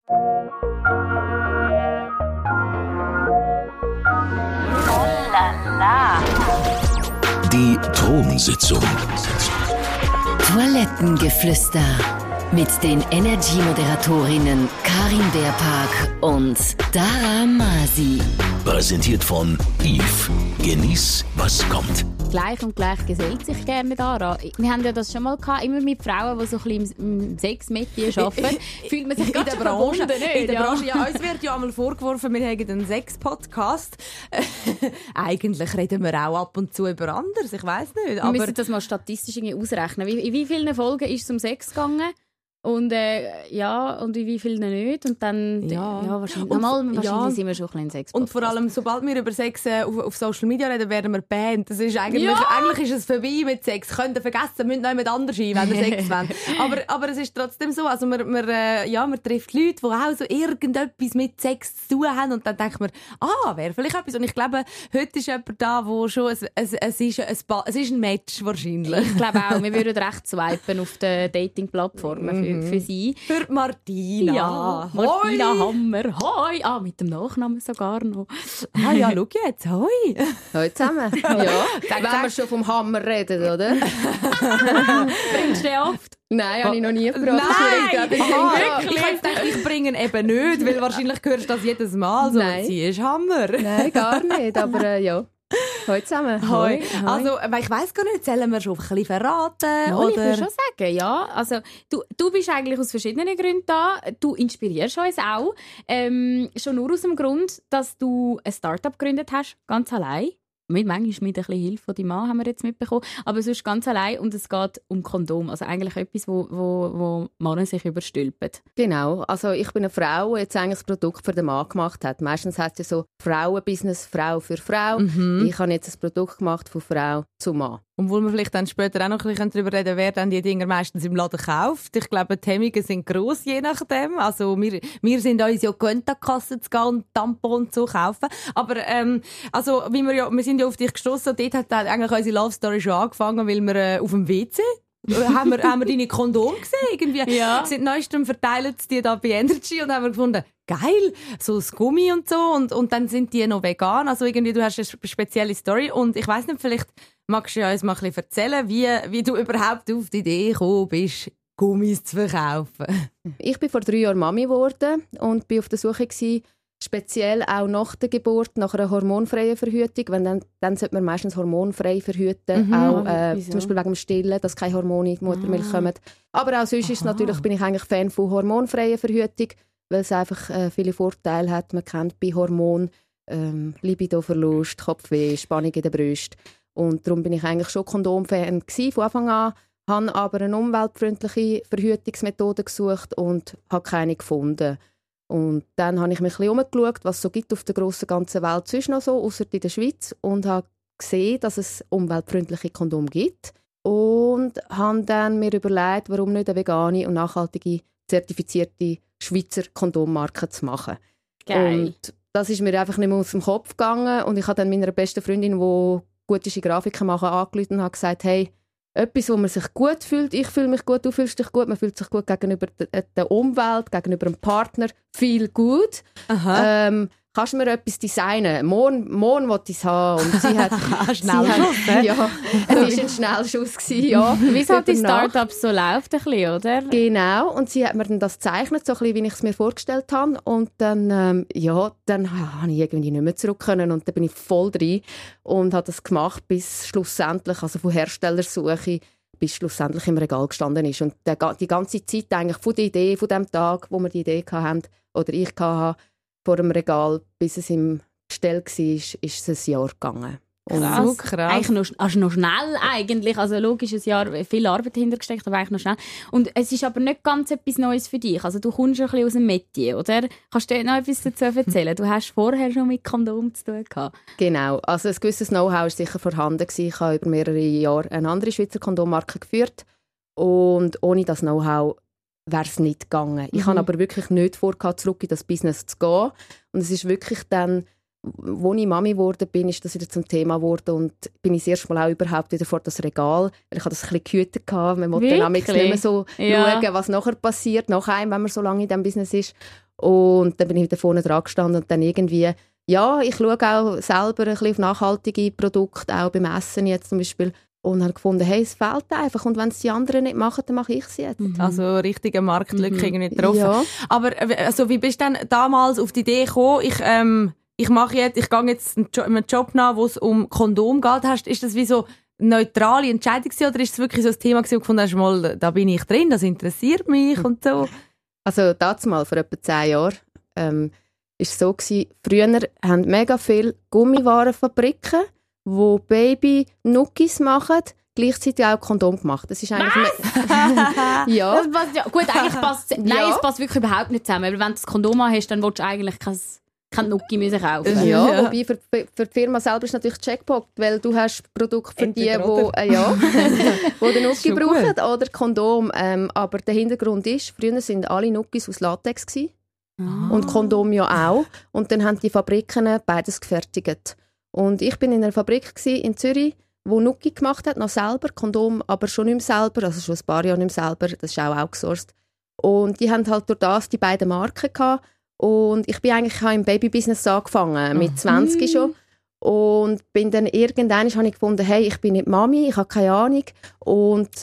Die Thronsitzung. Toilettengeflüster mit den Energy-Moderatorinnen Karin Beerpark und Dara Masi. Präsentiert von Yves. Genieß, was kommt. Gleich und gleich gesellt sich gerne daran. Wir haben ja das schon mal gehabt, immer mit Frauen, die so ein bisschen im Sexmetier arbeiten. Fühlt man sich in der Branche nicht. In der Branche, ja, uns wird ja einmal vorgeworfen, wir hätten einen Sex-Podcast. Eigentlich reden wir auch ab und zu über anderes, ich weiss nicht. Wir müssen das mal statistisch irgendwie ausrechnen. In wie vielen Folgen ist es um Sex gegangen? Und und in wie vielen nicht? Und dann wahrscheinlich sind wir schon ein bisschen in Sex. Und vor allem, sobald wir über Sex auf Social Media reden, werden wir bannt. Das ist eigentlich ist es vorbei mit Sex. Könnt ihr vergessen, müsst noch jemand anders ein, wenn ihr Sex wollt. Aber es ist trotzdem so, also man trifft Leute, die auch so irgendetwas mit Sex zu tun haben und dann denkt man, wäre vielleicht etwas. Und ich glaube, heute ist jemand da, wo schon es ist ein Match wahrscheinlich. Ich glaube auch, wir würden recht swipen auf den Dating-Plattformen für sie. Für Martina. Ja, Martina Hammer. Hoi. Mit dem Nachnamen sogar noch. Ja, schau jetzt. Hoi. Hoi zusammen. Ja. Wenn wir schon vom Hammer reden, oder? Bringst du den oft? Nein, habe ich noch nie gebracht. Nein! Ich bringe ihn eben nicht, weil wahrscheinlich hörst du das jedes Mal. So, Nein. Sie ist Hammer. Nein, gar nicht, aber ja. Hoi zusammen. Hoi. Also, ich weiss gar nicht, sollen wir schon ein bisschen verraten? Oder? Ich würde schon sagen, ja. Also, du bist eigentlich aus verschiedenen Gründen da. Du inspirierst uns auch. Schon nur aus dem Grund, dass du ein Start-up gegründet hast, ganz allein. Manchmal mit ein bisschen Hilfe von deinem Mann haben wir jetzt mitbekommen. Aber sonst ganz allein. Und es geht um Kondom. Also eigentlich etwas, wo Männer sich überstülpen. Genau. Also ich bin eine Frau, die jetzt eigentlich das Produkt für den Mann gemacht hat. Meistens heißt es ja so Frauenbusiness, Frau für Frau. Ich habe jetzt ein Produkt gemacht von Frau zu Mann. Und wo wir vielleicht dann später auch noch ein bisschen darüber reden, wer dann die Dinger meistens im Laden kauft. Ich glaube, die Hemmungen sind gross, je nachdem. Also wir sind uns ja gewöhnt, an die Kasse zu gehen und Tampons zu kaufen. Aber also wir sind ja auf dich gestossen und dort hat eigentlich unsere Love Story schon angefangen, weil wir auf dem WC haben wir deine Kondome gesehen. Irgendwie. Ja. Seit neuestem verteilen sie die da bei Energy und haben wir gefunden, geil, so das Gummi und so. Und dann sind die noch vegan. Also irgendwie, du hast eine spezielle Story. Und ich weiss nicht, vielleicht magst du uns mal ein bisschen erzählen, wie du überhaupt auf die Idee gekommen bist, Gummis zu verkaufen. Ich bin vor 3 Jahren Mami geworden und bin auf der Suche gewesen, speziell auch nach der Geburt, nach einer hormonfreien Verhütung. Dann sollte man meistens hormonfrei verhüten, auch zum Beispiel wegen dem Stillen, dass keine Hormone in die Muttermilch kommen. Aber auch sonst bin ich eigentlich Fan von hormonfreier Verhütung, weil es einfach viele Vorteile hat. Man kennt bei Hormonen Libidoverlust, Kopfweh, Spannung in der Brust. Und darum bin ich eigentlich schon Kondomfan von Anfang an, habe aber eine umweltfreundliche Verhütungsmethode gesucht und habe keine gefunden. Und dann habe ich mich ein bisschen umgeschaut, was es so gibt auf der grossen ganzen Welt sonst noch so, ausser in der Schweiz, und habe gesehen, dass es umweltfreundliche Kondome gibt. Und habe dann mir überlegt, warum nicht eine vegane und nachhaltige, zertifizierte Schweizer Kondommarke zu machen. Geil. Und das ist mir einfach nicht mehr aus dem Kopf gegangen. Und ich habe dann meiner besten Freundin, die gute Grafiken machen, angerufen und habe gesagt, hey, etwas, wo man sich gut fühlt, ich fühle mich gut, du fühlst dich gut, man fühlt sich gut gegenüber der Umwelt, gegenüber dem Partner, viel gut. Kannst du mir etwas designen? Morgen wollte ich es haben. Und sie hat Schnellschuss, ja, es war ein Schnellschuss gewesen, ja. Wie es halt die Startups so läuft, ein bisschen, oder? Genau, und sie hat mir dann das gezeichnet, so ein bisschen, wie ich es mir vorgestellt habe. Und dann, dann habe ich irgendwie nicht mehr zurück können und dann bin ich voll drin und habe das gemacht, bis schlussendlich, also von Herstellersuche, bis schlussendlich im Regal gestanden ist. Und die ganze Zeit eigentlich von der Idee, von dem Tag, wo wir die Idee hatten, oder ich hatte, vor dem Regal, bis es im Gestell war, ist es ein Jahr gegangen. Krass. So krass. Eigentlich noch schnell eigentlich. Also logisch, ein Jahr viel Arbeit hintergesteckt, aber eigentlich noch schnell. Und es ist aber nicht ganz etwas Neues für dich. Also du kommst ein bisschen aus dem Metier, oder? Kannst du noch etwas dazu erzählen? Du hast vorher schon mit Kondom zu tun gehabt. Genau. Also ein gewisses Know-how war sicher vorhanden gewesen. Ich habe über mehrere Jahre eine andere Schweizer Kondommarke geführt. Und ohne das Know-how wäre es nicht gegangen. Ich habe aber wirklich nicht vor, zurück in das Business zu gehen. Und es ist wirklich dann, als ich Mami geworden bin, ist das wieder zum Thema geworden und bin ich das erste Mal auch überhaupt wieder vor das Regal. Ich hatte das ein bisschen gehütet. Man wollte dann nicht mehr so schauen, was nachher passiert, nach einem, wenn man so lange in diesem Business ist. Und dann bin ich wieder vorne dran gestanden und dann irgendwie, ja, ich schaue auch selber ein bisschen auf nachhaltige Produkte, auch beim Essen jetzt zum Beispiel. Und habe gefunden, hey, es fehlt einfach. Und wenn es die anderen nicht machen, dann mache ich es jetzt. Also richtige Marktlücke irgendwie getroffen. Ja. Aber also, wie bist du denn damals auf die Idee gekommen, ich gehe jetzt einen Job nach, wo es um Kondom geht. Ist das wie so eine neutrale Entscheidung gewesen, oder ist es wirklich so ein Thema gewesen, wo du gefunden hast, mal, da bin ich drin, das interessiert mich und so? Also dazumal, vor etwa 10 Jahren, ist es so gewesen, früher haben mega viele Gummiwarenfabriken, die Baby-Nuggis machen, gleichzeitig auch Kondom gemacht. Das ist eigentlich ja. Das passt, ja. Gut, eigentlich passt es. Nein, es passt wirklich überhaupt nicht zusammen. Weil wenn du das Kondom hast, dann willst du eigentlich kein Nuki müssen kaufen. Ja, wobei für die Firma selber ist natürlich Jackpot, weil du hast Produkte für die, die den Nuki brauchen oder Kondom. Aber der Hintergrund ist, früher waren alle Nukis aus Latex gewesen. Und Kondom ja auch. Und dann haben die Fabriken beides gefertigt. Und ich bin in einer Fabrik in Zürich, die Nuki gemacht hat, noch selber, Kondom aber schon nicht mehr selber, also schon ein paar Jahre nicht mehr selber, das ist auch outgesourced. Und die haben halt durch das die beiden Marken gehabt. Und ich bin eigentlich im Babybusiness angefangen, mit 20 schon. Und bin dann irgendwann habe ich gefunden, hey, ich bin nicht Mami, ich habe keine Ahnung. Und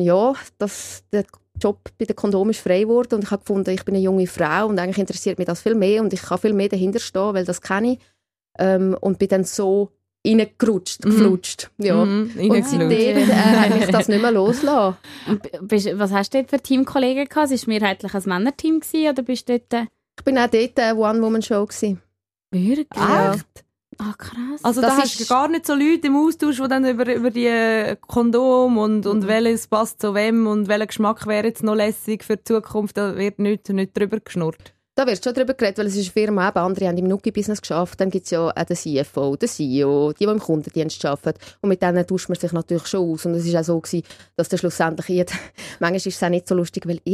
der Job bei der Kondom ist frei geworden und ich habe gefunden, ich bin eine junge Frau und eigentlich interessiert mich das viel mehr und ich kann viel mehr dahinter stehen, weil das kenne ich. Und bin dann so geflutscht. Ja. Und seitdem habe ich das nicht mehr losgelassen. Was hast du dort für Teamkollegen gehabt? War es mehrheitlich ein Männerteam oder bist du dort... Ich bin auch dort eine One-Woman-Show. Wirklich? Ja. Ah, krass. Also da hast du gar nicht so Leute im Austausch, die dann über die Kondom und welches passt zu wem und welcher Geschmack wäre jetzt noch lässig für die Zukunft, da wird nicht drüber geschnurrt. Da wird schon darüber geredet, weil es ist eine Firma, eben andere haben im Nuki-Business gearbeitet. Dann gibt es ja auch den CFO, den CEO, die im Kundendienst arbeiten. Und mit denen tauscht man sich natürlich schon aus. Und es war auch so, dass dann schlussendlich manchmal ist es auch nicht so lustig, weil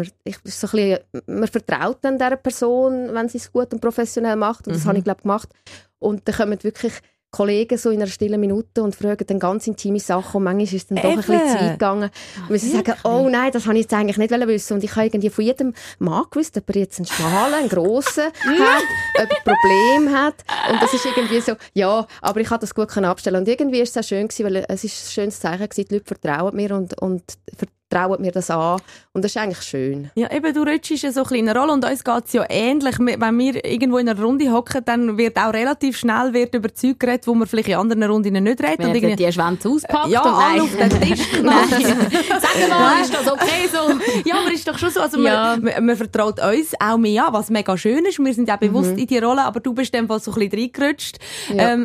man vertraut dann dieser Person, wenn sie es gut und professionell macht. Und das habe ich, glaube ich, gemacht. Und dann kommen wirklich Kollegen so in einer stillen Minute und fragen dann ganz intime Sachen und manchmal ist es dann doch ein bisschen zu weit gegangen. Und sie sagen, oh nein, das habe ich jetzt eigentlich nicht wissen. Und ich habe irgendwie von jedem Mann gewusst, ob er jetzt einen schmalen, einen grossen hat, ob er Probleme hat. Und das ist irgendwie so, ja, aber ich konnte das gut abstellen. Und irgendwie ist es auch schön gewesen, weil es ist ein schönes Zeichen gewesen, die Leute vertrauen mir und vertrauen mir das an. Und das ist eigentlich schön. Ja, eben, du rutschst ja so ein bisschen in eine Rolle und uns geht es ja ähnlich. Wenn wir irgendwo in einer Runde hocken, dann wird auch relativ schnell über Zeug geredet, wo man vielleicht in anderen Runden nicht redet. Wenn und die Schwänze auspackt ja, und alle auf den Tisch gemacht. Sag mal, ist das okay so? Ja, aber ist doch schon so. Also man vertraut uns auch mehr an, was mega schön ist. Wir sind ja bewusst in die Rolle, aber du bist dann so ein bisschen reingerutscht. Ja.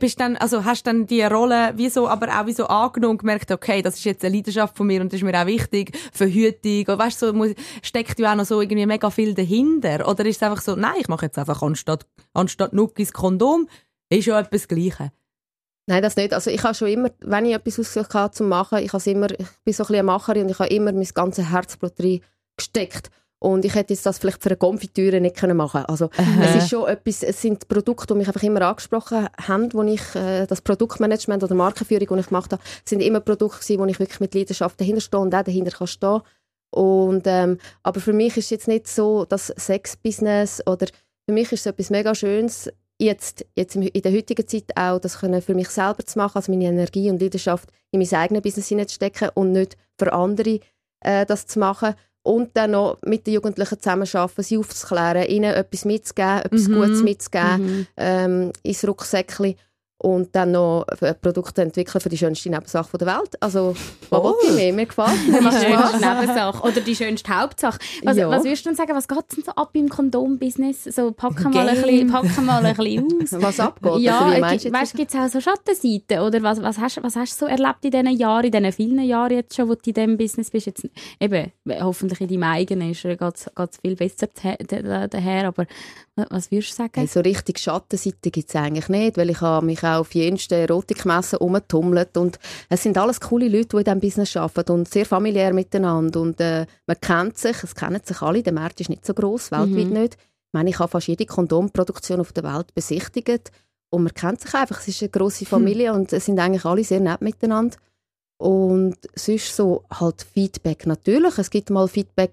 Hast dann die Rolle aber auch so angenommen und gemerkt, okay, das ist jetzt eine Leidenschaft von mir und das ist mir auch wichtig, Verhütung, und weißt, so, steckt ja auch noch so irgendwie mega viel dahinter, oder ist es einfach so, nein, ich mache jetzt einfach anstatt Nuggis Kondom, ist ja etwas Gleiches? Nein, das nicht. Also ich habe schon immer, wenn ich etwas ausgesucht habe zum Machen, ich bin so ein bisschen eine Macherin und ich habe immer mein ganzes Herzblut reingesteckt. Und ich hätte jetzt das vielleicht für eine Konfitüre nicht machen können. Also es ist schon etwas, es sind Produkte, die mich einfach immer angesprochen haben, wo ich das Produktmanagement oder Markenführung, die ich gemacht habe, sind immer Produkte, wo ich wirklich mit Leidenschaft dahinter stehe und auch dahinter kann stehen. Und, aber für mich ist es jetzt nicht so das Sex-Business oder für mich ist es etwas mega Schönes, jetzt in der heutigen Zeit auch das können für mich selber zu machen, also meine Energie und Leidenschaft in mein eigenes Business hineinzustecken und nicht für andere das zu machen. Und dann noch mit den Jugendlichen zusammenarbeiten, sie aufzuklären, ihnen etwas mitzugeben, etwas Gutes mitzugeben, ins Rucksäckchen. Und dann noch Produkte entwickeln für die schönste Nebensache der Welt. Also, was wollte ich mehr? Mir gefällt es. Die schönste Nebensache oder die schönste Hauptsache. Was würdest du denn sagen, was geht denn so ab im Kondom-Business? So, packen mal ein bisschen aus. Was abgeht? Ja, weißt du, gibt es auch so Schattenseiten? Oder was hast du so erlebt in diesen Jahren, in diesen vielen Jahren jetzt schon, wo du in diesem Business bist? Jetzt, eben, hoffentlich in deinem eigenen geht es viel besser daher. Aber was würdest du sagen? Hey, so richtig Schattenseiten gibt es eigentlich nicht, weil ich habe mich auch auf jensten Erotikmessen rumgetummelt und es sind alles coole Leute, die in diesem Business arbeiten und sehr familiär miteinander und man kennt sich, es kennen sich alle, der Markt ist nicht so gross, weltweit nicht. Ich meine, ich habe fast jede Kondomproduktion auf der Welt besichtigt und man kennt sich einfach, es ist eine grosse Familie und es sind eigentlich alle sehr nett miteinander und sonst so halt Feedback natürlich, es gibt mal Feedback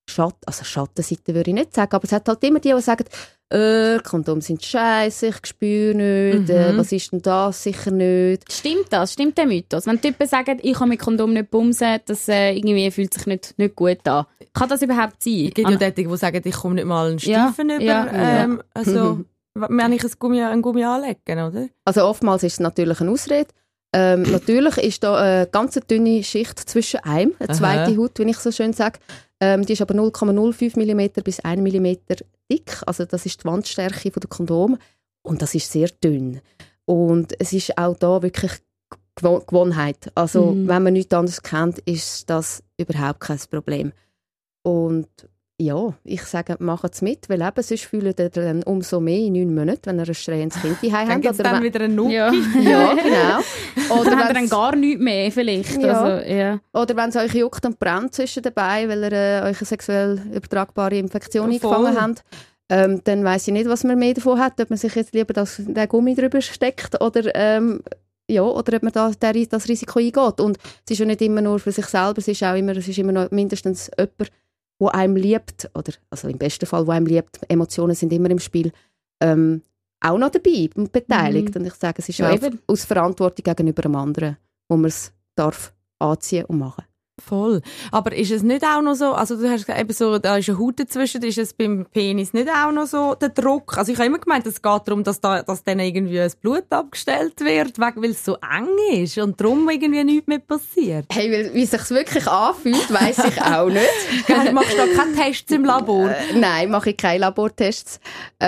Schattenseite würde ich nicht sagen, aber es hat halt immer die sagen, Kondome sind scheiße, ich spüre nicht, was ist denn das, sicher nicht. Stimmt das? Stimmt der Mythos? Wenn Typen sagen, ich kann mit Kondom nicht bumsen, das irgendwie fühlt sich nicht gut an. Kann das überhaupt sein? Es gibt ja Leute, die sagen, ich komme nicht mal einen Stiefen über. Also, wenn ich ein Gummi anlege, oder? Also oftmals ist es natürlich eine Ausrede. Natürlich ist da eine ganz dünne Schicht zwischen einem, eine zweite Haut, wie ich so schön sage. Die ist aber 0,05 mm bis 1 mm dick. Also das ist die Wandstärke der Kondome. Und das ist sehr dünn. Und es ist auch da wirklich Gewohnheit. Also wenn man nichts anderes kennt, ist das überhaupt kein Problem. Und ja, ich sage, macht es mit, weil eben, sonst fühlt ihr dann umso mehr in 9 Monaten, wenn ihr ein schreiendes Kind daheim habt. Dann gibt es dann wieder einen Nuki. Ja, genau. Oder habt ihr dann gar nichts mehr vielleicht. Ja. Also, ja. Oder wenn es euch juckt und brennt zwischen dabei, weil ihr euch eine sexuell übertragbare Infektion eingefangen habt, dann weiss ich nicht, was man mehr davon hat. Ob man sich jetzt lieber den Gummi drüber steckt oder ob man das Risiko eingeht. Und es ist ja nicht immer nur für sich selber, es ist immer noch mindestens jemand, der einem liebt, oder also im besten Fall, der einem liebt, Emotionen sind immer im Spiel, auch noch dabei und beteiligt. Und ich sage, es ist auch aus Verantwortung gegenüber dem anderen, wo man es darf anziehen und machen. Voll. Aber ist es nicht auch noch so, also du hast eben so, da ist eine Haut dazwischen, ist es beim Penis nicht auch noch so der Druck? Also ich habe immer gemeint, es geht darum, dass dann irgendwie das Blut abgestellt wird, weil es so eng ist und darum irgendwie nichts mehr passiert. Hey, wie es sich wirklich anfühlt, weiss ich auch nicht. Machst du da keine Tests im Labor? Nein, mache ich keine Labortests.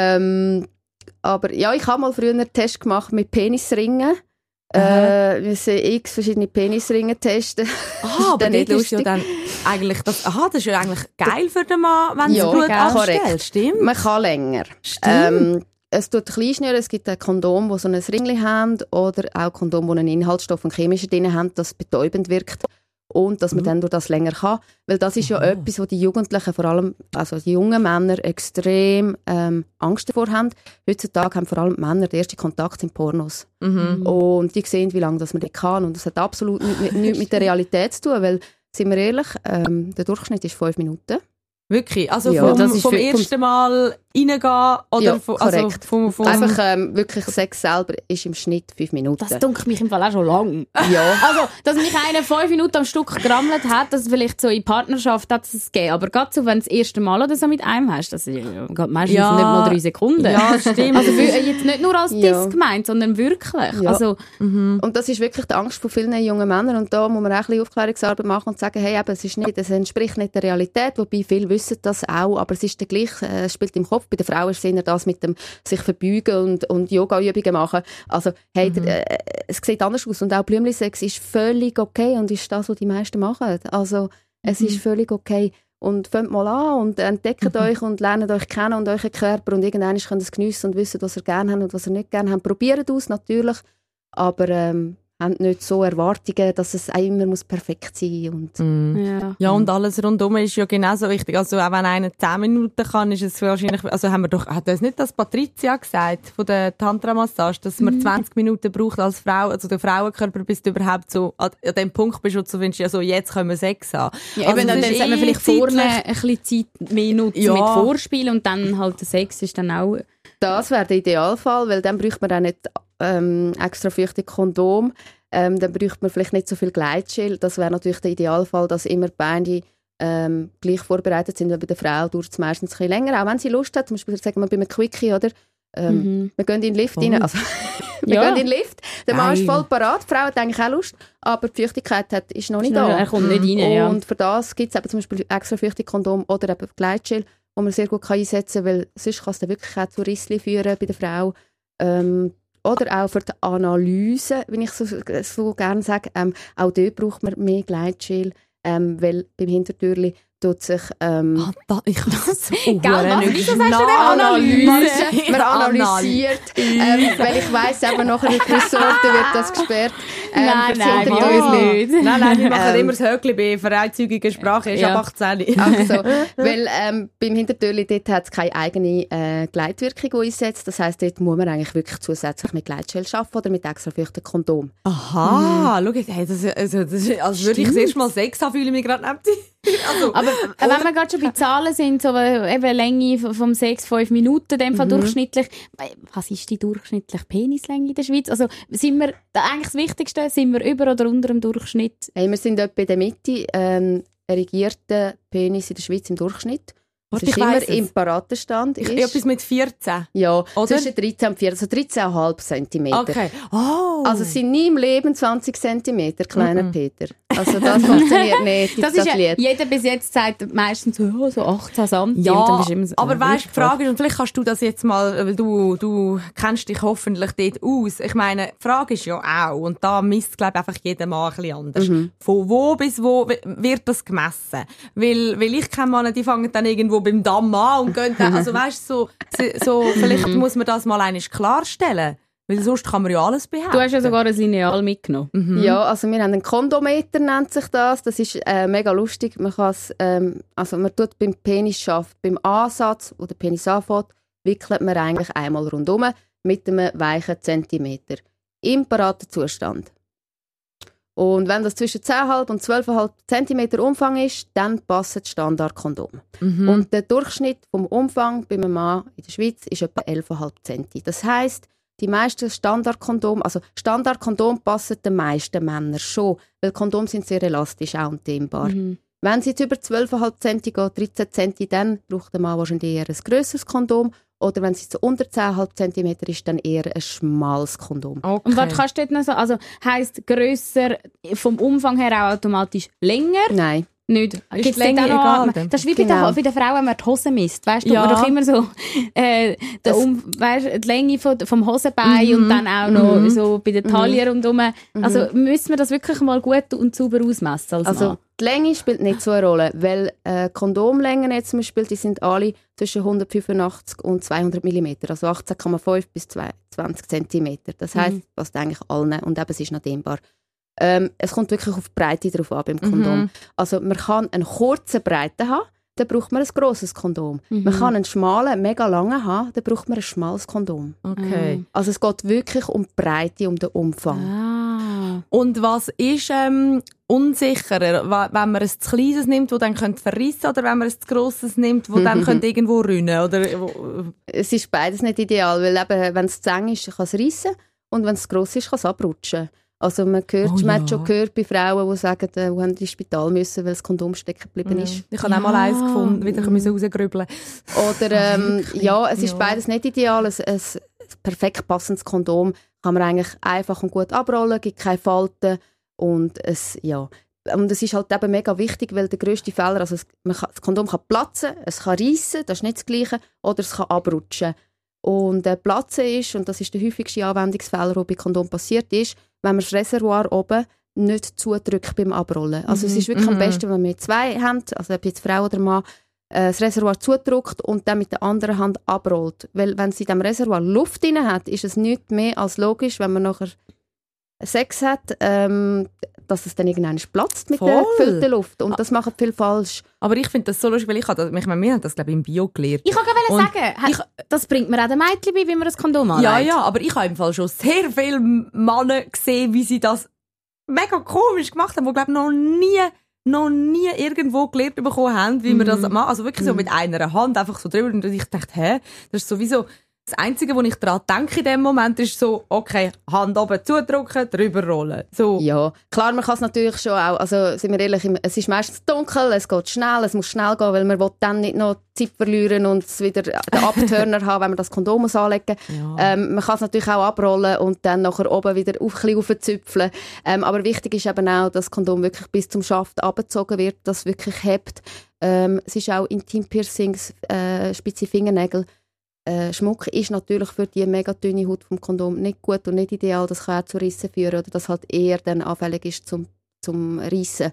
Aber ja, ich habe mal früher einen Test gemacht mit Penisringen. Wir müssen x verschiedene Penisringe testen. Aber das ist ja dann eigentlich das ist ja eigentlich geil für den Mann, wenn es Blut abstellt, stimmt? Man kann länger. Es tut klein schnüren, es gibt ein Kondom, das so ein Ringli haben oder auch Kondom, die einen Inhaltsstoff und chemische drin haben, das betäubend wirkt und dass man dann durch das länger kann. Weil das ist ja etwas, wo die Jugendlichen, vor allem also die jungen Männer, extrem Angst davor haben. Heutzutage haben vor allem Männer den ersten Kontakt in Pornos. Und die sehen, wie lange das man das kann. Und das hat absolut nichts mit der Realität zu tun, weil, sind wir ehrlich, der Durchschnitt ist 5 Minuten. Wirklich? Also ja, vom ersten Mal reingehen? Oder ja, korrekt. Also einfach wirklich Sex selber ist im Schnitt 5 Minuten. Das dunkelt mich im Fall auch schon lang. Ja. Also, dass mich einer 5 Minuten am Stück gerammelt hat, das vielleicht so in Partnerschaft hat es gegeben. Aber gerade so, wenn du das erste Mal oder so mit einem hast, das geht meistens nicht mal 3 Sekunden. Ja, stimmt. Also jetzt nicht nur als Diss gemeint, sondern wirklich. Ja. Also, Und das ist wirklich die Angst von vielen jungen Männern. Und da muss man auch ein bisschen Aufklärungsarbeit machen und sagen, hey, eben, es entspricht nicht der Realität, wobei viele wissen das auch, aber es ist dann gleich, es spielt im Kopf. Bei den Frauen ist es eher das mit dem sich verbeugen und Yoga-Übungen machen. Also, hey, es sieht anders aus. Und auch Blümli-Sex ist völlig okay und ist das, was die meisten machen. Also, es ist völlig okay. Und fangt mal an und entdeckt euch und lernt euch kennen und euren Körper und irgendwann könnt ihr es geniessen und wissen, was ihr gerne habt und was ihr nicht gerne habt. Probiert aus, natürlich, aber habt nicht so Erwartungen, dass es immer perfekt sein muss. Ja, und alles rundum ist ja genauso wichtig. Also auch wenn einer 10 Minuten kann, ist es wahrscheinlich, also hat das nicht das Patricia gesagt, von der Tantra-Massage, dass man 20 Minuten braucht als Frau, also der Frauenkörper, bis du überhaupt so an dem Punkt bist, wo du findest, ja so, jetzt können wir Sex haben. Ja, also dann haben wir vielleicht vorne ein bisschen Zeit mehr nutzen mit Vorspiel und dann halt der Sex ist dann auch... Das wäre der Idealfall, weil dann bräuchte man auch nicht extra feuchte Kondom. Dann bräuchte man vielleicht nicht so viel Gleitgel. Das wäre natürlich der Idealfall, dass immer die Beine gleich vorbereitet sind. Bei der Frau dauert es meistens ein bisschen länger, auch wenn sie Lust hat. Zum Beispiel sagen wir bei einem Quickie, oder? Wir gehen in den Lift rein. Also, wir gehen in den Lift. Der Mann ist voll parat. Die Frau hat eigentlich auch Lust, aber die Feuchtigkeit ist noch nicht da. Er kommt nicht rein, Und für das gibt es zum Beispiel extra feuchte Kondom oder eben Gleitgel, wo man sehr gut einsetzen kann, weil sonst kann es dann wirklich auch zu Rissli führen bei der Frau. Oder auch für die Analyse, wenn ich so gerne sage. Auch dort braucht man mehr Gleitgel, weil beim Hintertürli tut sich... ich kann das so wieso sagst du denn Analyse? Man analysiert, weil ich weiss, aber nachher in Ressorten wird das gesperrt. Nein, nicht. Nein, wir machen immer das Höckli bei freizügiger Sprache, ist ab 18. Also, weil beim Hintertürli dort hat es keine eigene Gleitwirkung, die einsetzt. Das heisst, dort muss man eigentlich wirklich zusätzlich mit Gleitgel arbeiten oder mit extra feuchten Kondom. Aha, schau, hey, das ist, als würde ich das erste Mal Sex haben, fühle ich mich gerade neben dir. Also, aber wenn wir gerade schon bei Zahlen sind, so eben Länge vom 6-5 Minuten, in dem Fall durchschnittlich, was ist die durchschnittliche Penislänge in der Schweiz? Also sind wir, eigentlich das Wichtigste, sind wir über oder unter dem Durchschnitt? Hey, wir sind etwa in der Mitte, erigierter Penis in der Schweiz im Durchschnitt. Das ist immer im Paratenstand. Etwas mit 14? Ja, oder? zwischen 13 und 14, also 13,5 cm. Okay. Oh. Also es sind nie im Leben 20 cm, kleiner Peter. Also das funktioniert nicht. Das ist ja, jeder bis jetzt sagt meistens so 18 cm. Ja, so, aber weißt du, die Frage ist, und vielleicht kannst du das jetzt mal, weil du kennst dich hoffentlich dort aus. Ich meine, die Frage ist ja auch, und da misst, glaube ich, einfach jeder Mann ein bisschen anders. Von wo bis wo wird das gemessen? Weil ich kenne Männer, die fangen dann irgendwo beim Damm an und gehen dann, also weißt du, so vielleicht muss man das mal einmal klarstellen. Weil sonst kann man ja alles behaupten. Du hast ja sogar ein Lineal mitgenommen. Ja, also wir haben einen Kondometer, nennt sich das. Das ist mega lustig. Man kann also man tut beim Penisschaft, beim Ansatz, wo der Penis anfängt, wickelt man eigentlich einmal rundum mit einem weichen Zentimeter. Im paraten Zustand. Und wenn das zwischen 10,5 und 12,5 cm Umfang ist, dann passt das Standardkondom. Und der Durchschnitt vom Umfang bei einem Mann in der Schweiz ist etwa 11,5 cm. Das heisst, die meisten Standardkondom passen den meisten Männern schon, weil Kondome sind sehr elastisch auch und dehnbar. Wenn sie jetzt über 12,5 cm geht, 13 cm, dann braucht der Mann wahrscheinlich eher ein grösseres Kondom. Oder wenn es jetzt unter 10,5 cm ist, dann eher ein schmales Kondom. Okay. Und was kannst du dort noch sagen? Also heisst grösser vom Umfang her auch automatisch länger? Nein. Nicht. Ist die Länge egal? Das ist wie bei den Frauen, wenn man die Hose misst. Weißt du, man doch immer so die Länge vom Hosenbein und dann auch noch so bei den Taillen rundherum. Also müssen wir das wirklich mal gut und sauber ausmessen? Also die Länge spielt nicht so eine Rolle, weil Kondomlängen jetzt zum Beispiel, die sind alle zwischen 185 und 200 mm, also 18,5 bis 20 cm. Das heisst, passt eigentlich allen und eben es ist noch dehnbar. Es kommt wirklich auf die Breite drauf an beim Kondom. Also man kann eine kurze Breite haben, dann braucht man ein grosses Kondom. Man kann einen schmalen, mega langen haben, dann braucht man ein schmales Kondom. Okay. Also es geht wirklich um die Breite, um den Umfang. Und was ist unsicherer, wenn man ein zu kleines nimmt, das dann verrissen könnte, oder wenn man ein zu grosses nimmt, das dann irgendwo rinnen oder? Es ist beides nicht ideal, weil eben, wenn es zu eng ist, kann es rissen und wenn es zu gross ist, kann es abrutschen. Also man hat schon gehört bei Frauen, die sagen, die haben ins Spital müssen, weil das Kondom stecken geblieben ist. Ich habe auch mal eins gefunden, wieder rausgrübeln. Oder es ist beides nicht ideal. Ein perfekt passendes Kondom kann man eigentlich einfach und gut abrollen, gibt keine Falten und es ist halt eben mega wichtig, weil der grösste Fehler, also das Kondom kann platzen, es kann reissen, das ist nicht das Gleiche, oder es kann abrutschen. Und platzen ist, und das ist der häufigste Anwendungsfehler, der bei Kondom passiert ist, wenn man das Reservoir oben nicht zudrückt beim Abrollen. Also es ist wirklich am besten, wenn man zwei Hände, also ob jetzt Frau oder Mann, das Reservoir zudrückt und dann mit der anderen Hand abrollt. Weil wenn sie in diesem Reservoir Luft drin hat, ist es nichts mehr als logisch, wenn man nachher Sex hat, dass es dann irgendwann platzt mit der gefüllten Luft. Und das machen viele falsch. Aber ich finde das so lustig, weil wir haben das, glaube ich, im Bio gelernt. Ich wollte sagen, das bringt mir auch den Mädchen bei, wie man das Kondom anlegt. Ja, aber ich habe im Fall schon sehr viele Männer gesehen, wie sie das mega komisch gemacht haben, die, glaube ich, noch nie irgendwo gelernt bekommen haben, wie man das macht. Also wirklich so mit einer Hand einfach so drüber. Und ich dachte, das ist sowieso... Das Einzige, was ich daran denke in dem Moment, ist so, okay, Hand oben zudrücken, drüber rollen. So. Ja, klar, man kann es natürlich schon auch, also sind wir ehrlich, es ist meistens dunkel, es geht schnell, es muss schnell gehen, weil man will dann nicht noch Zeit verlieren und wieder den Abturner haben, wenn man das Kondom muss anlegen muss. Ja. Man kann es natürlich auch abrollen und dann nachher oben wieder ein bisschen aufzüpfeln. Aber wichtig ist eben auch, dass das Kondom wirklich bis zum Schaft abgezogen wird, dass es wirklich hebt. Es ist auch Intimpiercings, spitze Fingernägel. Schmuck ist natürlich für die mega dünne Haut vom Kondom nicht gut und nicht ideal. Das kann auch zu Rissen führen oder das halt eher dann anfällig ist zum Rissen.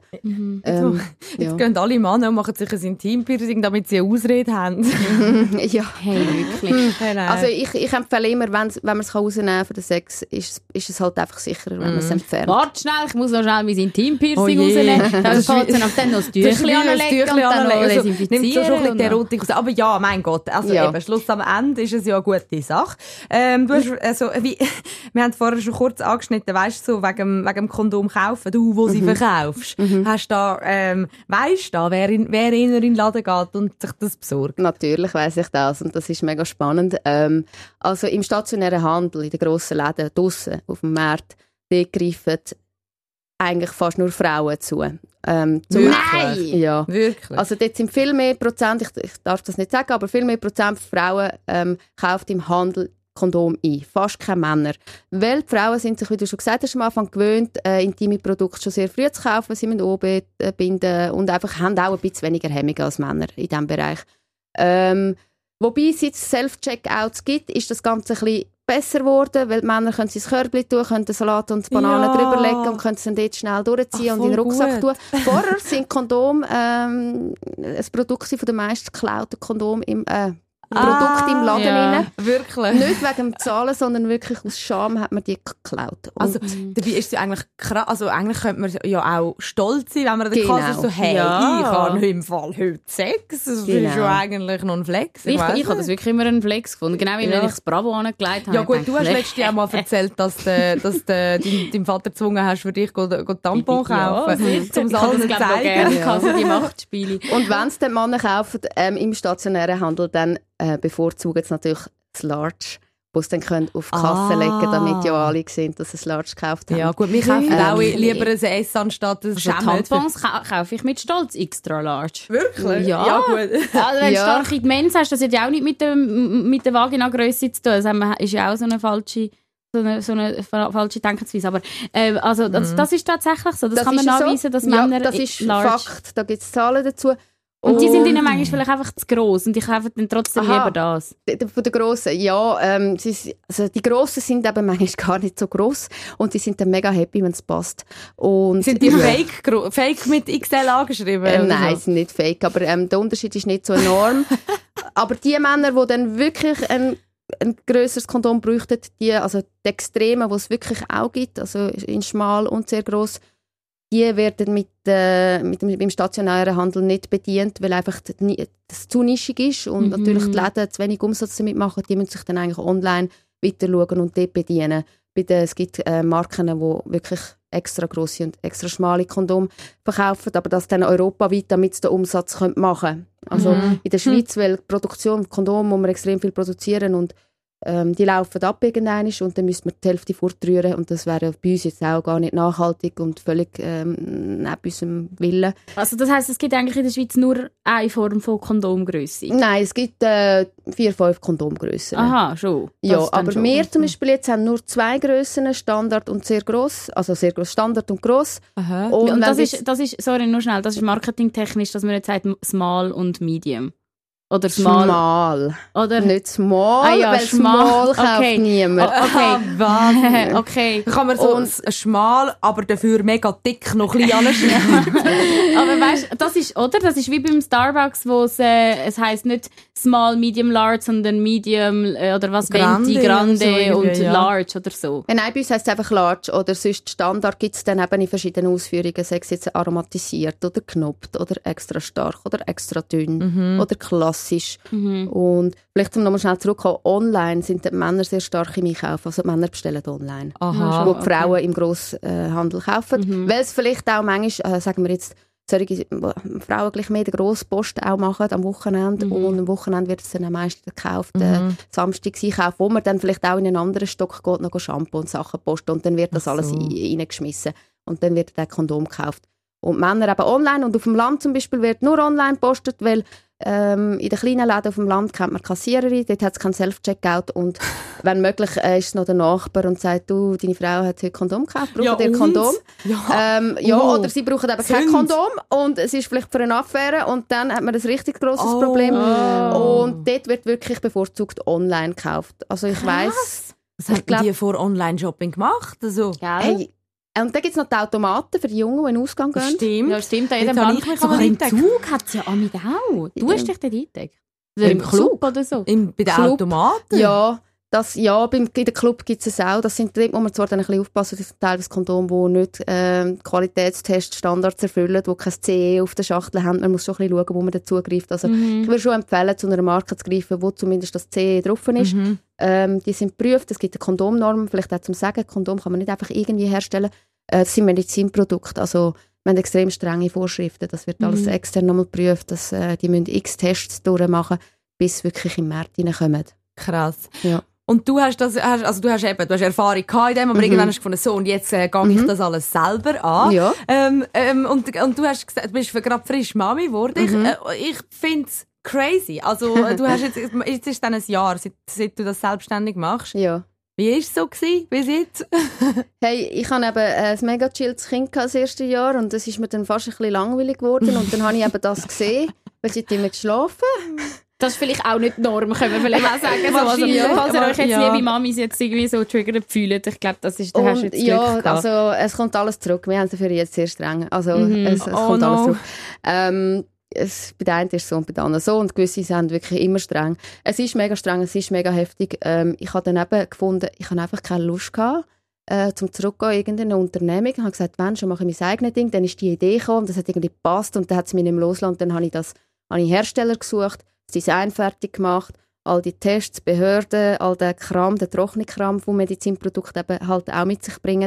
Jetzt gehen alle Männer und machen sich ein Intimpiercing, damit sie eine Ausrede haben. Ja, hey, wirklich. Also ich empfehle immer, wenn man es rausnehmen kann für den Sex, ist es halt einfach sicherer, wenn man es entfernt. Warte schnell, ich muss noch schnell mein Intimpiercing rausnehmen. Dann geht dann noch das Tüchlein anlegen und dann noch desinfizieren. Nimmt so schon ein bisschen die Erotik raus. Aber ja, mein Gott, also eben, Schluss am Ende ist es ja eine gute Sache. Du hast, wir haben vorher schon kurz angeschnitten, weißt du, so wegen dem Kondom kaufen. Du, wo sie verkaufst. Hast da, weisst du, wer in den Laden geht und sich das besorgt? Natürlich weiss ich das und das ist mega spannend. Also im stationären Handel, in den grossen Läden, draussen auf dem Markt, die greifen eigentlich fast nur Frauen zu. Nein! Ja. Wirklich? Also dort sind viel mehr Prozent, ich darf das nicht sagen, aber viel mehr Prozent Frauen kauft im Handel Kondom ein. Fast keine Männer. Weil die Frauen sind sich, wie du schon gesagt hast, am Anfang gewöhnt, intime Produkte schon sehr früh zu kaufen. Sie müssen OB binden und einfach haben auch ein bisschen weniger Hemmungen als Männer in diesem Bereich. Wobei es jetzt Self-Checkouts gibt, ist das Ganze ein bisschen besser geworden, weil die Männer können sie ins Körbchen tun, können den Salat und die Bananen drüber legen und können es dann dort schnell durchziehen und in den Rucksack tun. Vorher sind Kondom ein Produkt von den meisten geklauten Kondom im Produkt im Laden rein. Wirklich? Nicht wegen dem Zahlen, sondern wirklich aus Scham hat man die geklaut. Also, dabei ist es eigentlich krass. Also, eigentlich könnte man ja auch stolz sein, wenn man an der Kasse so, hey, ich habe im Fall heute Sex. Das ist ja eigentlich noch ein Flex. Ich habe das wirklich immer einen Flex gefunden. Genau wie wenn ich das Bravo angelegt habe. Ja gut, du hast letztes Jahr mal erzählt, dass deinem Vater gezwungen hast, für dich Tampon kaufen. Zum Salz zu zeigen. Die Machtspiele. Und wenn es den Männer kaufen im stationären Handel, dann bevorzugen sie natürlich das Large, wo sie dann auf die Kasse legen können, damit ja alle sehen, dass sie das Large gekauft haben. Ja gut, wir kaufen auch lieber ein S anstatt ein Schemmel. Tampons kaufe ich mit Stolz extra large. Wirklich? Ja gut. Also, wenn du starke Mens hast, das hat ja auch nicht mit der Vagina-Grösse zu tun. Das ist ja auch so eine falsche Denkensweise. Aber das ist tatsächlich so. Das kann man nachweisen, so, dass Männer das ist large... Fakt. Da gibt es Zahlen dazu. Und die sind ihnen manchmal vielleicht einfach zu gross und ich kaufe dann trotzdem lieber das. Von den Grossen, ja. Die Grossen sind eben manchmal gar nicht so gross und die sind dann mega happy, wenn es passt. Und sind die fake mit XL angeschrieben? Nein, sind nicht fake, aber der Unterschied ist nicht so enorm. Aber die Männer, die dann wirklich ein grösseres Kondom bräuchten, die Extremen, die es wirklich auch gibt, also in schmal und sehr gross, die werden beim stationären Handel nicht bedient, weil einfach das zu nischig ist und natürlich die Läden zu wenig Umsatz damit machen. Die müssen sich dann eigentlich online weiter schauen und dort bedienen. Es gibt Marken, die wirklich extra grosse und extra schmale Kondome verkaufen, aber das dann europaweit, damit sie den Umsatz machen können. Also in der Schweiz, weil die Produktion von Kondomen muss man extrem viel produzieren und die laufen ab irgendwann und dann müsste man die Hälfte fortrühren und das wäre bei uns jetzt auch gar nicht nachhaltig und völlig neben unserem Willen. Also das heisst, es gibt eigentlich in der Schweiz nur eine Form von Kondomgrösse? Nein, es gibt 4-5 Kondomgrössen. Aha, schon. Ja, aber schon. Wir zum Beispiel jetzt haben nur 2 Grössen, Standard und sehr gross, also sehr gross, Standard und gross. Aha. Und das ist, sorry, nur schnell, das ist marketingtechnisch, dass man jetzt sagt Small und Medium. Oder Small. Oder nicht Small, weil Small kauft niemand. Okay. Okay. Kann man so schmal, aber dafür mega dick noch ein bisschen anschneiden. Aber weißt du, das ist wie beim Starbucks, wo es heisst nicht Small, Medium, Large, sondern Medium oder was Grande so und Large oder so. Nein, bei uns heisst es einfach Large oder sonst Standard gibt es dann eben in verschiedenen Ausführungen, sei es jetzt aromatisiert oder knoppt oder extra stark oder extra dünn oder klassisch. Und vielleicht nochmal schnell zurückkommen, online sind die Männer sehr stark im Einkaufen, also die Männer bestellen online, wo die Frauen im Grosshandel kaufen, weil es vielleicht auch manchmal, sagen wir jetzt, solche Frauen gleich mehr den Grosspost auch machen am Wochenende und am Wochenende wird es dann am meisten gekauft, Samstagseinkauf, wo man dann vielleicht auch in einen anderen Stock geht, noch Shampoo und Sachen posten und dann wird das alles reingeschmissen und dann wird der Kondom gekauft. Und Männer eben online und auf dem Land zum Beispiel wird nur online gepostet, weil in den kleinen Läden auf dem Land kennt man Kassiererin, dort hat es keinen Self-Checkout und wenn möglich ist es noch der Nachbar und sagt, du, deine Frau hat heute Kondom gekauft, braucht ihr Kondom? Oder sie brauchen eben kein Kondom und es ist vielleicht für eine Affäre und dann hat man ein richtig grosses Problem und dort wird wirklich bevorzugt online gekauft. Also ich weiss... Was haben die vor Online-Shopping gemacht? Also, und dann gibt es noch die Automaten für die Jungen, die in den Ausgang gehen. Stimmt. Ja, stimmt. Sogar im Zug hat es ja auch. Du hast dich dort eingedeckt. Oder im Club oder so. Bei den Automaten? Ja. In den Club gibt es auch. Das sind dort, wo man zwar dann ein bisschen aufpassen, dass teilweise Kondome, die nicht Qualitätsteststandards erfüllen, die kein CE auf der Schachtel haben. Man muss schon ein bisschen schauen, wo man dazu greift. Also ich würde schon empfehlen, zu einer Marke zu greifen, wo zumindest das CE drauf ist. Die sind geprüft. Es gibt eine Kondomnorm, vielleicht auch zum Sagen, Kondom kann man nicht einfach irgendwie herstellen. Das sind Medizinprodukte, also wir haben extrem strenge Vorschriften, das wird alles extern nochmal geprüft, dass die müssen x Tests durchmachen, bis sie wirklich im März reinkommen. Krass. Ja. Und du hast Erfahrung gehabt in dem, aber irgendwann hast du gefunden, so, und jetzt gehe ich das alles selber an. Ja. Und du hast gesagt, du bist gerade frisch Mami geworden. Ich finde es crazy. Also, du hast jetzt ist es dann ein Jahr, seit du das selbstständig machst. Ja. Wie war es so bis jetzt? Hey, ich hatte eben ein mega chilltes Kind das erste Jahr und es ist mir dann fast ein bisschen langweilig geworden und dann habe ich eben das gesehen, weil sie hat immer geschlafen. Das ist vielleicht auch nicht die Norm, können wir vielleicht auch sagen. So, also, falls ihr euch jetzt, liebe Mamis, jetzt irgendwie so triggert fühlt, ich glaube, das ist, da hast du jetzt Glück gehabt. Also es kommt alles zurück. Wir haben sie für jetzt sehr streng. Also es kommt alles zurück. Bei der einen ist so und bei der anderen so und gewisse sind wirklich immer streng. Es ist mega streng, es ist mega heftig. Ich habe dann eben gefunden, ich habe einfach keine Lust gehabt, zum zurückgehen in irgendeine Unternehmung. Ich habe gesagt, wenn schon, mache ich mein eigenes Ding. Dann ist die Idee gekommen, das hat irgendwie gepasst und dann hat es mich nicht mehr losgelassen. Dann habe ich Hersteller gesucht, das Design fertig gemacht, all die Tests, Behörden, all der Kram, der trockene Kram von Medizinprodukten eben halt auch mit sich bringen.